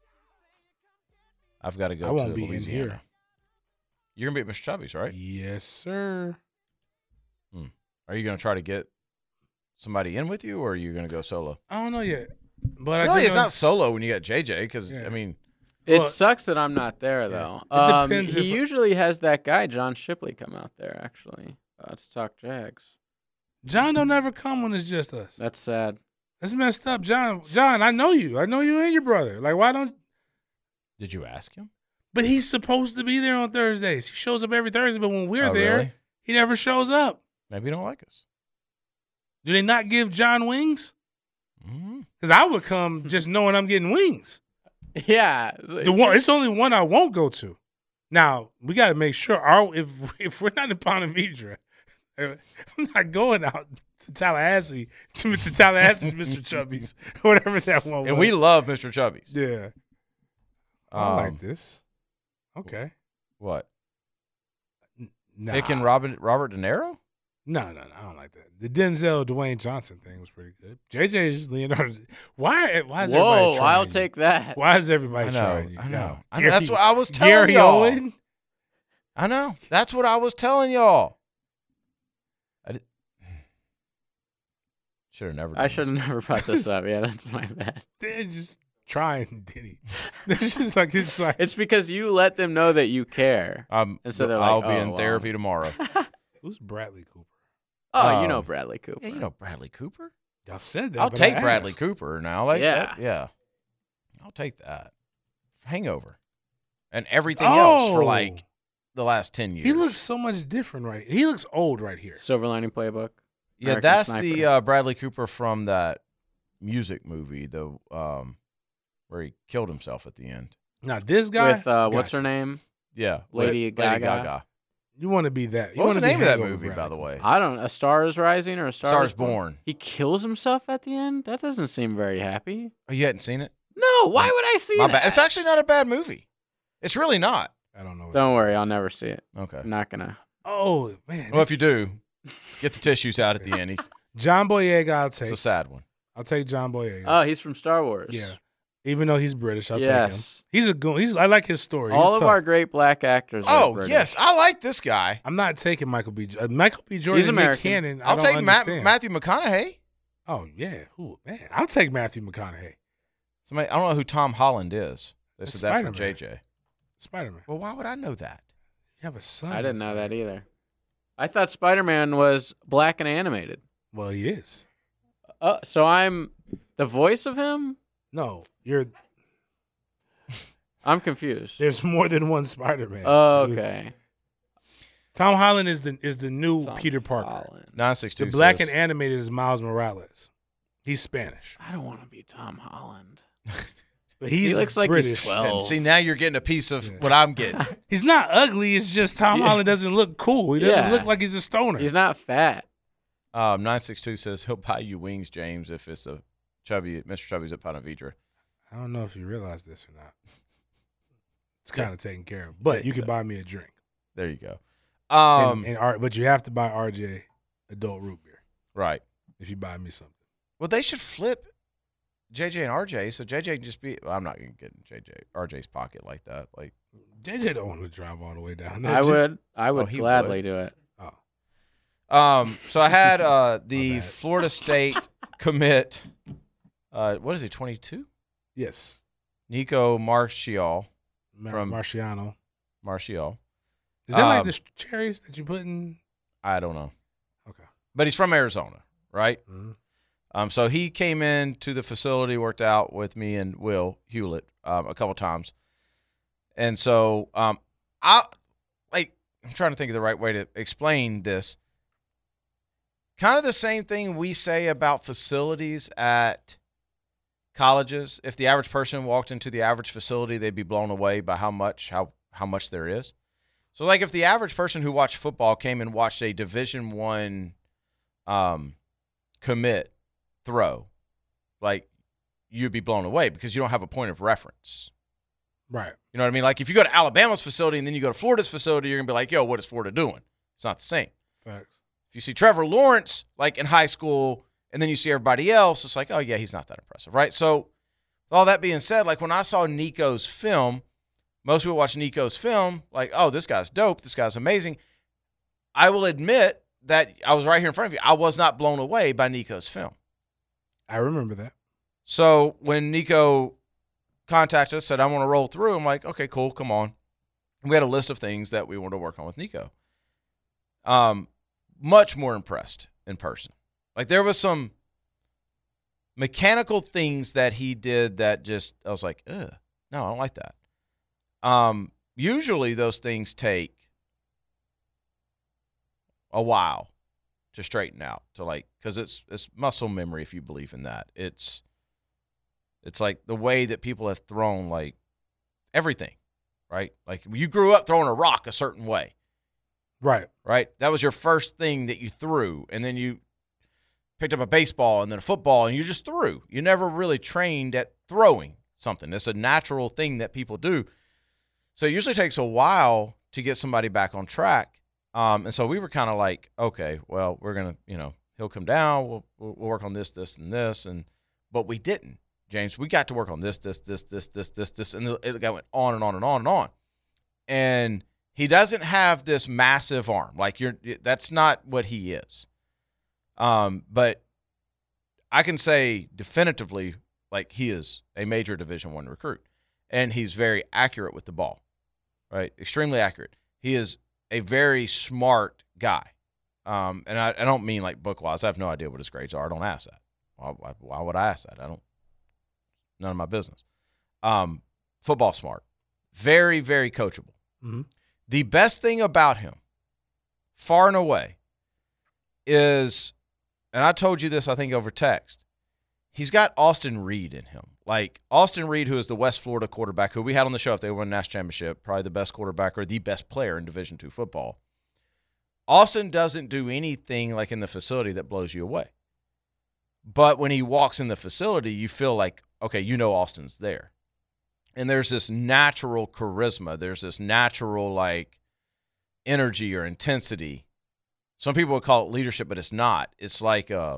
I've got to go I won't to be Louisiana. in here. You're gonna be at Mister Chubby's, right? Yes, sir. Hmm. Are you gonna try to get somebody in with you, or are you gonna go solo? I don't know yet, but I Really, do it's know- not solo when you got J J, because Yeah. I mean, It Well, sucks that I'm not there, though. It Um, depends he if- usually has that guy, John Shipley, come out there, actually, uh, to talk Jags. John don't ever come when it's just us. That's sad. That's messed up, John. John, I know you. I know you and your brother. Like, why don't? did you ask him? But he's supposed to be there on Thursdays. He shows up every Thursday, but when we're Oh, there, really? he never shows up. Maybe you don't like us. Do they not give John wings? Mm-hmm. Because I would come just knowing I'm getting wings. Yeah. The one, it's only one I won't go to. Now we got to make sure our if if we're not in Ponte Vedra, I'm not going out to Tallahassee to, to Tallahassee's Mister Chubby's, whatever that one was. And we love Mister Chubby's. yeah. I Um, like this. Okay. What? Nah. Picking Robin, Robert De Niro? No, no, no. I don't like that. The Denzel Dwayne Johnson thing was pretty good. J J is Leonardo. Why? Why is Whoa, everybody trying I'll you? take that. Why is everybody I know. trying you? I know. Yeah. I know. That's what I was telling Gary y'all. Owen. I know. That's what I was telling y'all. I did... should have never. Done I should have this. never brought this up. Yeah, that's my bad. They're just trying, Diddy. It's just like it's like It's because you let them know that you care. Um, And so they're I'll like, be oh, in well. therapy tomorrow. who's Bradley Cooper? Oh, you Um, know Bradley Cooper. Yeah, you know Bradley Cooper. Y'all said that. I'll but take I Bradley asked. Cooper now. Like Yeah. that, yeah. I'll take that. Hangover, and everything else for Oh. like the last ten years. He looks so much different, right? He looks old right here. Silver Lining Playbook. yeah. American That's Sniper. the uh, Bradley Cooper from that music movie, the um, where he killed himself at the end. Now this guy With uh, what's gotcha. her name? Yeah, Lady Gaga. You want to be that? You What was the wanna be name of that Hangover movie, by Bradley the way? I don't. A Star is Rising or a Star, Star is is Born. He kills himself at the end. That doesn't seem very happy. Oh, you hadn't seen it? No, why would I see My that? bad. It's actually not a bad movie. It's really not. I don't know. Don't worry, I'll never see it. Okay. I'm not gonna. Oh man. Well, if you do, get the tissues out at the end. John Boyega, I'll It's take. a sad one. I'll take John Boyega. Oh, he's from Star Wars. yeah. Even though he's British, I'll Yes. take him. He's a goon. He's. I like his story. All he's of tough. our great black actors. are Oh British. yes, I like this guy. I'm not taking Michael B. Uh, Michael B. Jordan. He's and Nick American. Cannon. I I'll don't take Matt, understand. Matthew McConaughey. Oh yeah. Ooh, man. I'll take Matthew McConaughey. Somebody, I don't know who Tom Holland is. They That's said that from Spider-Man. J J. Spider Man. Well, why would I know that? You have a son. I didn't that's know like- that either. I thought Spider-Man was black and animated. Well, he is. Uh, so I'm the voice of him. No, you're. I'm confused. There's more than one Spider Man. Oh, okay. Tom Holland is the is the new Tom Peter Parker. Holland. Nine six two. The black and animated is Miles Morales. He's Spanish, I don't want to be Tom Holland. but he's he looks like British. he's twelve. See, now you're getting a piece of Yeah. what I'm getting. He's not ugly. It's just Tom Yeah. Holland doesn't look cool. He doesn't Yeah. look like he's a stoner. He's not fat. Um, nine six two says he'll buy you wings, James, if it's a chubby Mister Chubby's at Ponte Vedra. I don't know if you realize this or not. It's kind of taken care of, but you can buy me a drink. There you go. Um, and, and R, but you have to buy R J adult root beer right. if you buy me something. Well, they should flip J J and R J, so J J can just be. Well, I'm not gonna get in J J R J's pocket like that. Like, J J don't want to drive all the way down there. I J- would. I would Oh, he gladly would. do it. Oh, um, so I had uh the bad. Florida State commit. Uh, what is he? twenty-two. yes. Nico Marchial. Mar- from Marciano. Martial. Is that like Um, the cherries that you put in? I don't know. Okay. But he's from Arizona, right? Mm-hmm. Um, so he came in to the facility, worked out with me and Will Hewlett um, a couple times. And so um, I like I'm trying to think of the right way to explain this. Kind of the same thing we say about facilities at colleges. If the average person walked into the average facility, they'd be blown away by how much how how much there is. So, like, if the average person who watched football came and watched a Division One um, commit throw, like, you'd be blown away because you don't have a point of reference. Right. You know what I mean? Like, if you go to Alabama's facility and then you go to Florida's facility, you're going to be like, yo, what is Florida doing? It's not the same. Facts. If you see Trevor Lawrence, like, in high school, and then you see everybody else, it's like, oh, yeah, he's not that impressive, right? So, with all that being said, like, when I saw Nico's film, most people watch Nico's film, like, oh, this guy's dope. This guy's amazing. I will admit that I was right here in front of you. I was not blown away by Nico's film. I remember that. So when Nico contacted us, said, I want to roll through, I'm like, okay, cool, come on. And we had a list of things that we wanted to work on with Nico. Um, much more impressed in person. Like, there was some mechanical things that he did that just, I was like, ugh, no, I don't like that. Um, usually those things take a while to straighten out, to like, because it's it's muscle memory if you believe in that. It's it's like the way that people have thrown like everything, right? Like you grew up throwing a rock a certain way, Right. right? That was your first thing that you threw, and then you picked up a baseball and then a football, and you just threw. You never really trained at throwing something. It's a natural thing that people do. So it usually takes a while to get somebody back on track. Um, and so we were kind of like, okay, well, we're going to, you know, he'll come down. We'll, we'll work on this, this, and this. And but we didn't, James. We got to work on this, this, this, this, this, this, this. And it went on and on and on and on. And he doesn't have this massive arm. Like, you're, that's not what he is. Um, but I can say definitively, like, he is a major Division One recruit. And he's very accurate with the ball. Right, extremely accurate. He is a very smart guy, um, and I, I don't mean like book wise. I have no idea what his grades are. I don't ask that. Why, why, why would I ask that? I don't. None of my business. Um, football smart, very very coachable. Mm-hmm. The best thing about him, far and away, is, and I told you this I think over text. He's got Austin Reed in him. Like, Austin Reed, who is the West Florida quarterback, who we had on the show if they won a national championship, probably the best quarterback or the best player in Division Two football. Austin doesn't do anything like in the facility that blows you away. But when he walks in the facility, you feel like, okay, you know Austin's there. And there's this natural charisma. There's this natural, like, energy or intensity. Some people would call it leadership, but it's not. It's like a,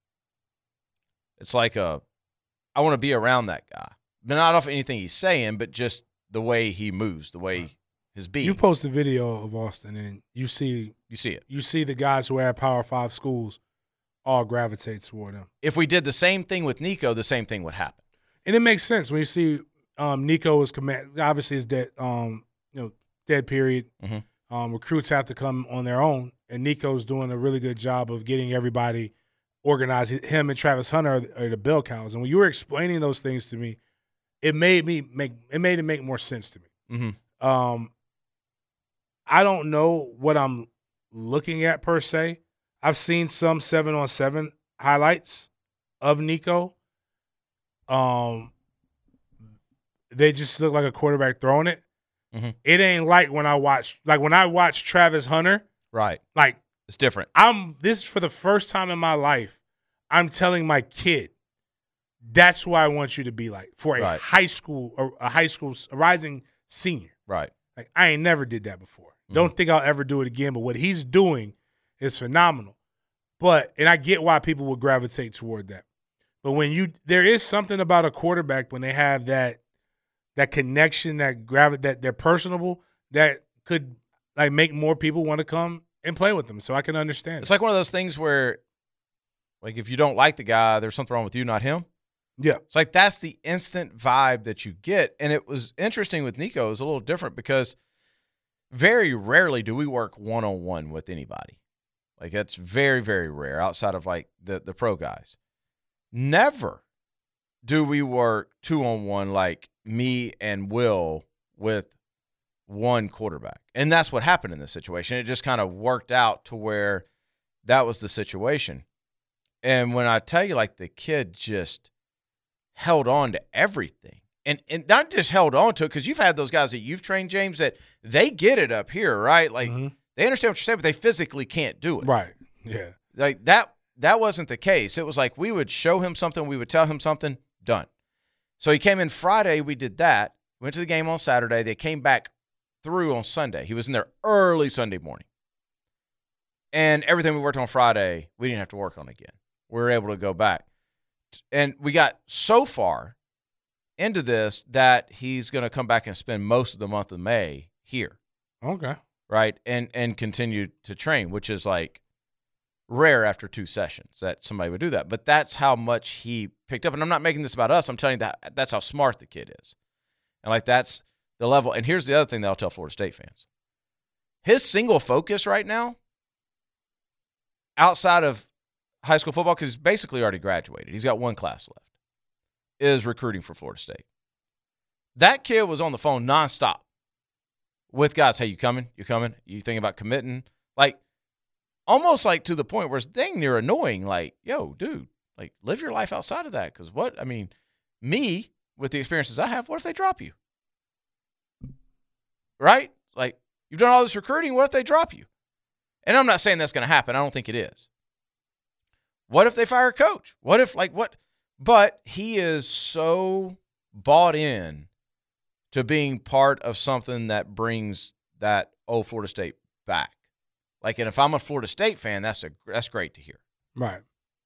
it's like a, I want to be around that guy. But not off anything he's saying, but just the way he moves, the way his being. You post a video of Austin, and you see You see it. you see the guys who are at Power Five schools all gravitate toward him. If we did the same thing with Nico, the same thing would happen. And it makes sense when you see um, Nico is command. Obviously, it's dead. Um, you know, dead period. Mm-hmm. Um, recruits have to come on their own, and Nico's doing a really good job of getting everybody organized. Him and Travis Hunter are, are the bell cows. And when you were explaining those things to me, it made me make it made it make more sense to me. Mm-hmm. Um, I don't know what I'm looking at per se. I've seen some seven on seven highlights of Nico. Um, they just look like a quarterback throwing it. Mm-hmm. It ain't like when I watch like when I watch Travis Hunter. Right. Like, It's different. I'm this is for the first time in my life. I'm telling my kid, that's who I want you to be like for a Right. high school or a high school a rising senior. Right. Like, I ain't never did that before. Mm-hmm. Don't think I'll ever do it again. But what he's doing is phenomenal. But and I get why people would gravitate toward that. But when you there is something about a quarterback when they have that that connection, that gravi- that they're personable, that could like make more people want to come and play with them. So I can understand. It's like one of those things where, like, if you don't like the guy, there's something wrong with you, not him. Yeah. It's like that's the instant vibe that you get. And it was interesting with Nico. It was a little different because very rarely do we work one-on-one with anybody. Like that's very, very rare outside of like the, the pro guys. Never do we work two-on-one like me and Will with one quarterback. And that's what happened in this situation. It just kind of worked out to where that was the situation. And when I tell you, like, the kid just held on to everything. And and not just held on to it, because you've had those guys that you've trained, James, that they get it up here, right? Like, mm-hmm. they understand what you're saying, but they physically can't do it. Right, yeah. Like, that that wasn't the case. It was like we would show him something, we would tell him something, done. So he came in Friday, we did that. Went to the game on Saturday. They came back through on Sunday. He was in there early Sunday morning. And everything we worked on Friday, we didn't have to work on again. We were able to go back. And we got so far into this that he's going to come back and spend most of the month of May here. Okay. Right? And and continue to train, which is like rare after two sessions that somebody would do that. But that's how much he picked up. And I'm not making this about us. I'm telling you that that's how smart the kid is. And like that's the level. And here's the other thing that I'll tell Florida State fans. His single focus right now, outside of high school football, because he's basically already graduated, he's got one class left, is recruiting for Florida State. That kid was on the phone nonstop with guys. Hey, you coming? You coming? You thinking about committing? Like, almost like to the point where it's dang near annoying. Like, yo, dude, like, live your life outside of that. Because what, I mean, me, with the experiences I have, what if they drop you? Right? Like, you've done all this recruiting. What if they drop you? And I'm not saying that's going to happen. I don't think it is. What if they fire a coach? What if, like, what? But he is so bought in to being part of something that brings that old Florida State back. Like, and if I'm a Florida State fan, that's a that's great to hear. Right.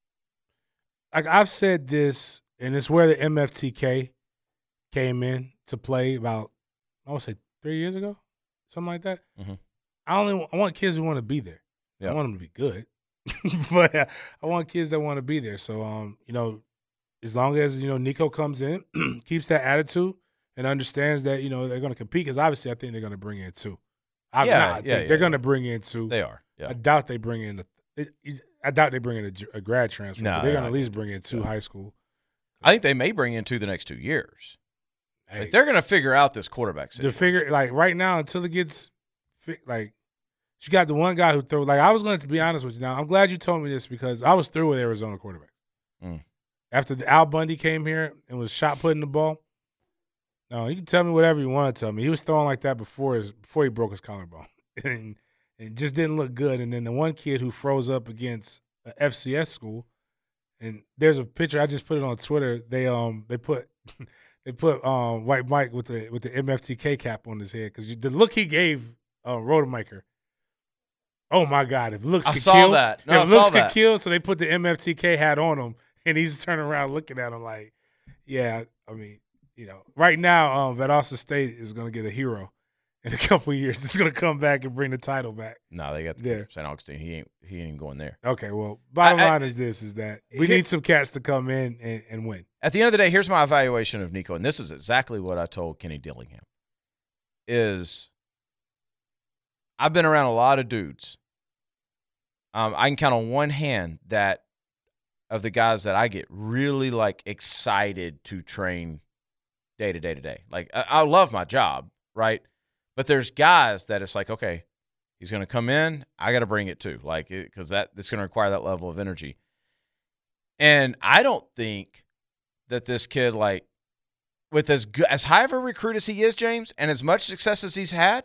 Like, I've said this, and it's where the M F T K came in to play about, I would say, three years ago, something like that. Mm-hmm. I only I want kids who want to be there. Yep. I want them to be good. But uh, I want kids that want to be there. So, um, you know, as long as, you know, Nico comes in, keeps that attitude, and understands that, you know, they're going to compete, because obviously I think they're going to bring in two. I, yeah, nah, I yeah, think yeah, they're yeah. going to bring in two. They are. Yeah. I doubt they bring in a, I doubt they bring in a, a grad transfer. No, but they're going to no, at least bring in two yeah. high school. I think they may bring in two the next two years. Hey, like, they're going to figure out this quarterback situation. To figure, like, right now, until it gets, like, you got the one guy who throws. Like, I was going to be honest with you. Now, I'm glad you told me this, because I was through with Arizona quarterbacks. Mm. After the Al Bundy came here and was shot putting the ball. No, you can tell me whatever you want to tell me. He was throwing like that before his before he broke his collarbone, and it just didn't look good. And then the one kid who froze up against a F C S school, and there's a picture, I just put it on Twitter. They um they put they put um White Mike with the with the M F T K cap on his head, because the look he gave uh, Rodemaker. Oh my God! If looks I could saw kill, that. No, if I looks saw could that. kill, so they put the M F T K hat on him, and he's turning around looking at him like, yeah. I mean, you know, right now, um, Valdosta State is going to get a hero in a couple of years. It's going to come back and bring the title back. No, they got the kid from Saint Augustine. He ain't he ain't going there. Okay, well, bottom I, I, line is this: is that we here, need some cats to come in and, and win. At the end of the day, here's my evaluation of Nico, and this is exactly what I told Kenny Dillingham. Is I've been around a lot of dudes. Um, I can count on one hand that of the guys that I get really like excited to train day to day to day. Like I, I love my job, right? But there's guys that it's like, okay, he's going to come in, I got to bring it too, like because that it's going to require that level of energy. And I don't think that this kid, like with as good, as high of a recruit as he is, James, and as much success as he's had,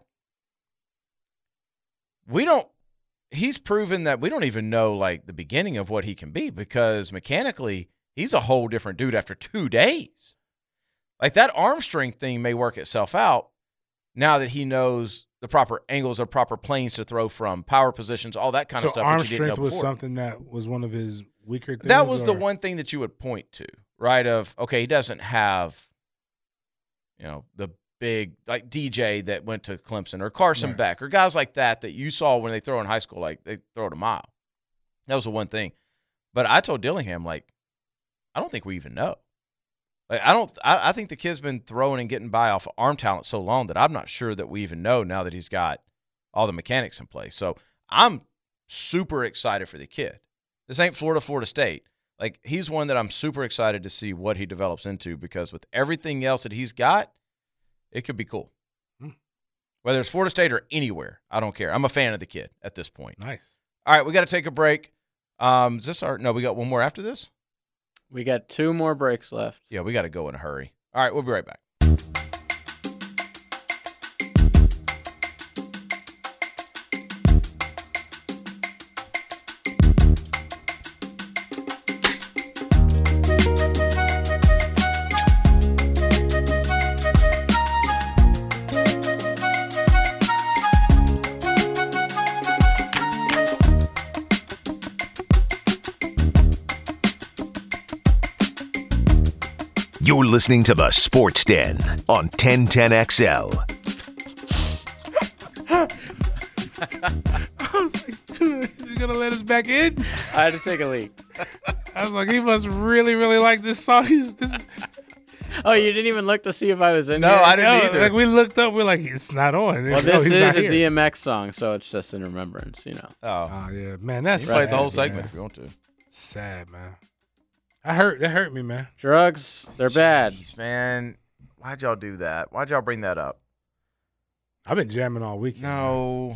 we don't. He's proven that we don't even know, like, the beginning of what he can be, because mechanically he's a whole different dude after two days. Like, that arm strength thing may work itself out now that he knows the proper angles or proper planes to throw from, power positions, all that kind so of stuff. Arm which he didn't strength know was before. something that was one of his weaker things? That was or? the one thing that you would point to, right? Of, okay, he doesn't have, you know, the big, like D J that went to Clemson, or Carson right. Beck, or guys like that that you saw when they throw in high school, like they throw it a mile. That was the one thing. But I told Dillingham, like, I don't think we even know. Like, I don't. I, I think the kid's been throwing and getting by off of arm talent so long that I'm not sure that we even know now that he's got all the mechanics in place. So I'm super excited for the kid. This ain't Florida, Florida State. Like, he's one that I'm super excited to see what he develops into, because with everything else that he's got, it could be cool. Hmm. Whether it's Florida State or anywhere, I don't care. I'm a fan of the kid at this point. Nice. All right, we got to take a break. Um, is this our? No, we got one more after this. We got two more breaks left. Yeah, we got to go in a hurry. All right, we'll be right back. You're listening to the Sports Den on ten ten X L. I was like, dude, is he gonna let us back in? I had to take a leak. I was like, he must really, really like this song. He's- This, Oh, you didn't even look to see if I was in No, here? I didn't no, either. like we looked up, we're like, it's not on. Well, No, this he's is not a here. D M X song, so it's just in remembrance, you know. Oh, Oh yeah, man, that's you played sad, the whole man. segment if you want to. Sad, man. I hurt. That hurt me, man. Drugs, they're bad. Jeez, man, why'd y'all do that? Why'd y'all bring that up? I've been jamming all weekend. No.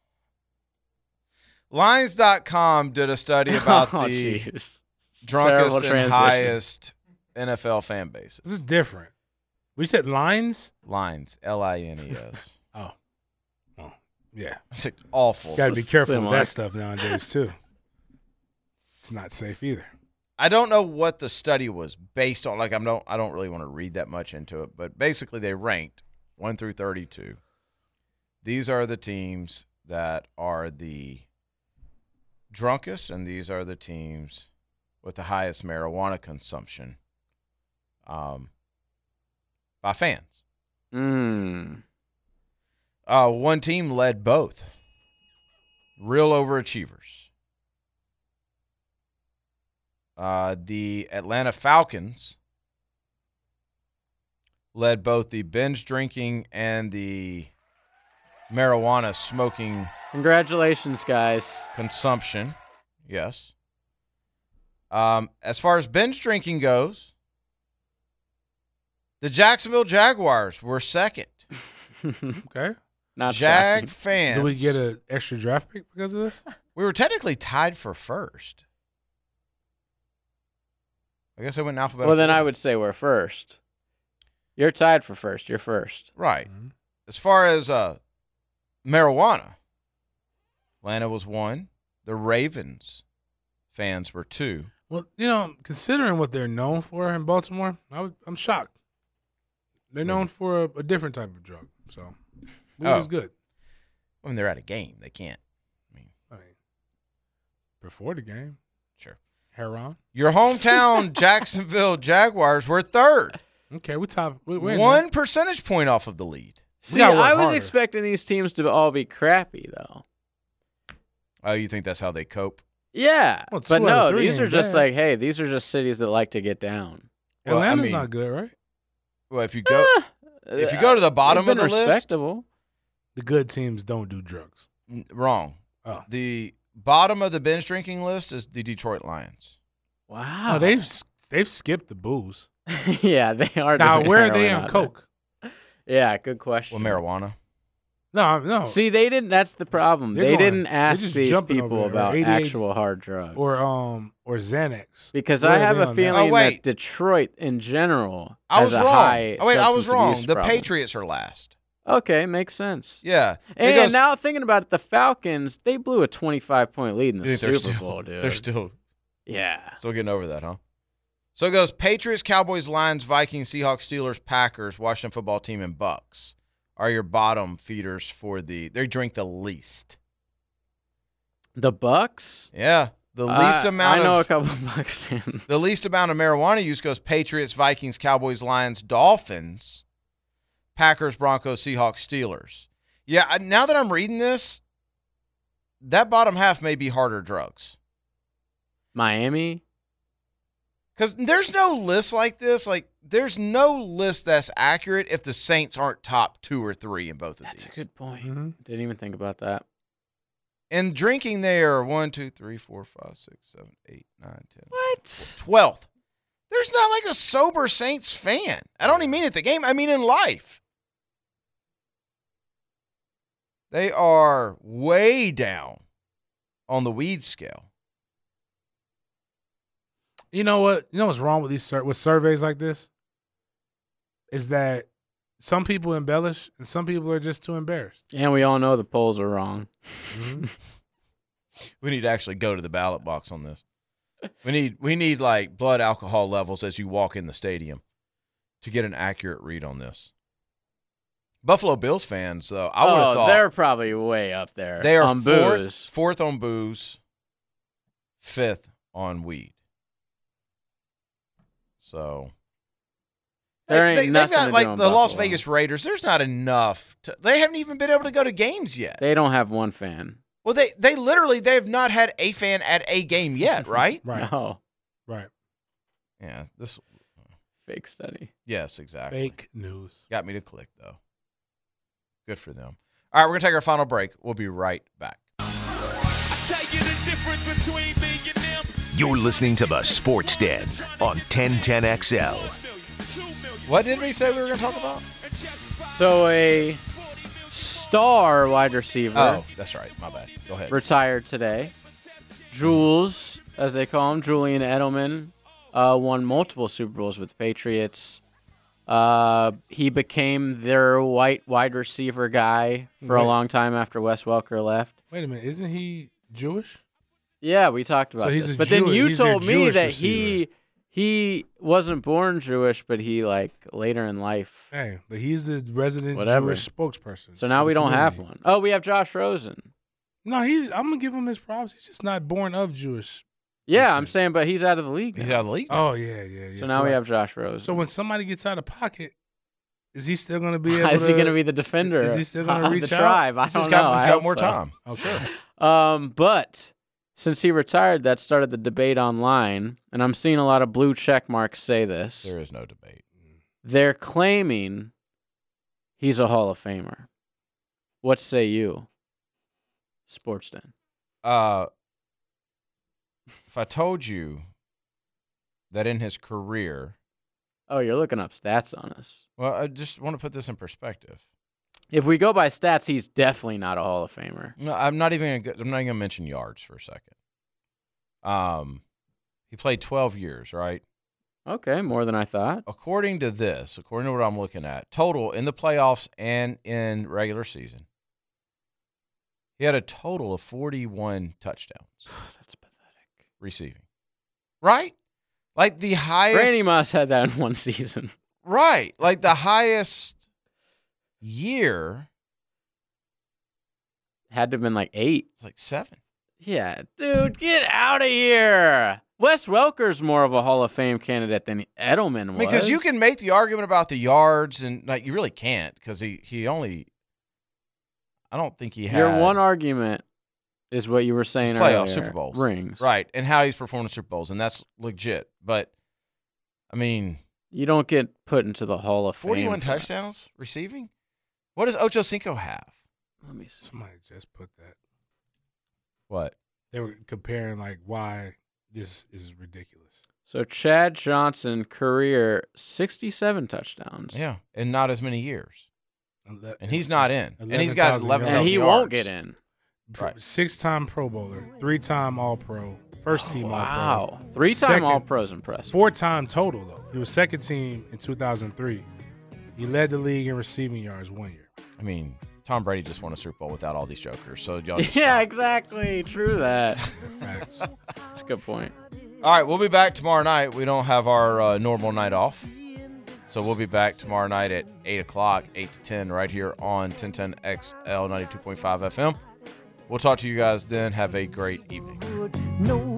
Lines dot com did a study about Oh, the jeez. drunkest Terrible and transition. highest N F L fan bases. This is different. We said lines. Lines, L I N E S. Oh, oh, yeah. It's like awful. Got to be careful with Similar. that stuff nowadays too. It's not safe either. I don't know what the study was based on. Like, I don't, I don't really want to read that much into it, but basically they ranked one through thirty-two. These are the teams that are the drunkest, and these are the teams with the highest marijuana consumption um, by fans. Mm. Uh, one team led both. Real overachievers. Uh, the Atlanta Falcons led both the binge drinking and the marijuana smoking Congratulations, guys. consumption. Yes. Um, as far as binge drinking goes, the Jacksonville Jaguars were second. Okay. Not Jag shocking. fans. Do we get an extra draft pick because of this? We were technically tied for first. I guess I went in alphabetical. Well, then I order. would say we're first. You're tied for first. You're first. Right. Mhm. As far as uh, marijuana, Atlanta was one. The Ravens fans were two. Well, you know, considering what they're known for in Baltimore, I would, I'm shocked. They're known for a, a different type of drug, so weed Oh. is good. When they're at a game, they can't. I mean, I mean, before the game, sure. heroin. Your hometown Jacksonville Jaguars were third. Okay, we top. We, we're in One percentage point off of the lead. See, gotta work I was harder. expecting these teams to all be crappy, though. Oh, you think that's how they cope? Yeah, Well, two but out of no, three these are ain't just bad. like, hey, these are just cities that like to get down. there. Well, I Atlanta's mean- not good, right? Well, if you go, Eh, if you go to the bottom they've of been the list- respectable. The good teams don't do drugs. n- wrong. Oh, The bottom of the binge drinking list is the Detroit Lions. Wow, oh they've they've skipped the booze. yeah, they are. Now, doing where are they heroin on out coke? there. Yeah, good question. Well, marijuana. No, no. See, they didn't. That's the problem. They're They going- didn't they're ask just these jumping over people there, or about eighty-eight actual hard drugs. or um or Xanax. Because Where I are have they a on that? feeling Oh, wait. that Detroit in general I has was a wrong. high. Oh, wait, I was substance wrong. abuse The problem. Patriots are last. Okay, makes sense. Yeah. It And goes- now thinking about it, the Falcons, they blew a twenty-five point lead in the You think Super they're still, Bowl, dude. They're still yeah. still getting over that, huh? So it goes Patriots, Cowboys, Lions, Vikings, Seahawks, Steelers, Packers, Washington football team, and Bucks are your bottom feeders for the. They drink the least. The Bucks. Yeah, the least I- amount I know of a couple of Bucks fans. the least amount of marijuana use goes Patriots, Vikings, Cowboys, Lions, Dolphins, Packers, Broncos, Seahawks, Steelers. Yeah, I- now that I'm reading this, that bottom half may be harder drugs. Miami. Because there's no list like this. Like, there's no list that's accurate if the Saints aren't top two or three in both of That's these. a good point. Mm-hmm. Didn't even think about that. And drinking, they are one, two, three, four, five, six, seven, eight, nine, ten. What? twelfth. There's not like a sober Saints fan. I don't even mean at the game. I mean in life. They are way down on the weed scale. You know what? You know what's wrong with these sur- with surveys like this? Is that some people embellish and some people are just too embarrassed. And we all know the polls are wrong. Mm-hmm. We need to actually go to the ballot box on this. We need we need like blood alcohol levels as you walk in the stadium to get an accurate read on this. Buffalo Bills fans, though, I would have oh, thought they're probably way up there. they are on fourth, booze. fourth on booze, fifth on weed. So There they, ain't they, they've nothing got to like do in the Las Buffalo. Vegas Raiders. There's not enough. To, they haven't even been able to go to games yet. They don't have one fan. Well, they they literally they have not had a fan at a game yet, right? Right. No. Right. Yeah. This. Fake study. Yes, exactly. Fake news. Got me to click though. Good for them. All right, we're gonna take our final break. We'll be right back. You're listening to the Sports Den on ten ten X L. What did we say we were gonna talk about? So a star wide receiver Oh, that's right. My bad. Go ahead. retired today. Jules, as they call him, Julian Edelman, uh, won multiple Super Bowls with the Patriots. Uh, he became their white wide receiver guy for a Wait. long time after Wes Welker left. Wait a minute. Isn't he Jewish? Yeah, we talked about So he's this. a But then Jew- you he's their told me Jewish that receiver. he he wasn't born Jewish, but he like later in life. Hey, but he's the resident Whatever. Jewish spokesperson. So now for we the don't have community. one. Oh, we have Josh Rosen. No, he's. I'm gonna give him his props. He's just not born of Jewish. Yeah, Listen. I'm saying, but he's out of the league. He's now. out of the league. Oh yeah, yeah, yeah. So now we like- have Josh Rosen. So when somebody gets out of pocket, is he still gonna be able? Is to, he going to be the defender? Is he still gonna of reach the out? tribe? I He's don't got, know. he's I got hope more so. time. Oh sure. Um, but since he retired, that started the debate online, and I'm seeing a lot of blue check marks say this. There is no debate. They're claiming he's a Hall of Famer. What say you, Sports Den? Uh, if I told you that in his career, Oh, you're looking up stats on us. well, I just want to put this in perspective. If we go by stats, he's definitely not a Hall of Famer. No, I'm not even. Gonna, I'm not even gonna mention yards for a second. Um, he played twelve years, right? Okay, more than I thought. According to this, according to what I'm looking at, total in the playoffs and in regular season, he had a total of forty-one touchdowns That's pathetic. receiving. Right? Like the highest. Randy Moss had that in one season. Right. Like the highest year, Had to have been like eight. it's like seven. Yeah, dude, get out of here. Wes Welker's more of a Hall of Fame candidate than Edelman was. I mean, because you can make the argument about the yards, and like you really can't, because he, he only. I don't think he had Your one argument is what you were his saying playoff earlier. Super Bowls, Rings. right, and how he's performed in Super Bowls, and that's legit. But I mean, You don't get put into the Hall of Fame. forty-one for that. touchdowns receiving. What does Ocho Cinco have? Let me see. Somebody just put that. What? They were comparing like why this is ridiculous. So Chad Johnson career sixty-seven touchdowns. Yeah, and not as many years, Ele- and he's not in, and he's got eleven thousand eleven. and he yards. won't get in. Right. Six-time Pro Bowler, three-time All-Pro, first-team All-Pro. Wow, three-time Second- All Pros impressive. Four-time total, though. He was second team in two thousand three. He led the league in receiving yards one year. I mean, Tom Brady just won a Super Bowl without all these jokers, so y'all. Just Yeah, stop. exactly. True that. Facts. That's a good point. All right, we'll be back tomorrow night. We don't have our uh, normal night off. So we'll be back tomorrow night at eight o'clock, eight to ten, right here on ten ten X L ninety-two point five F M. We'll talk to you guys then. Have a great evening. No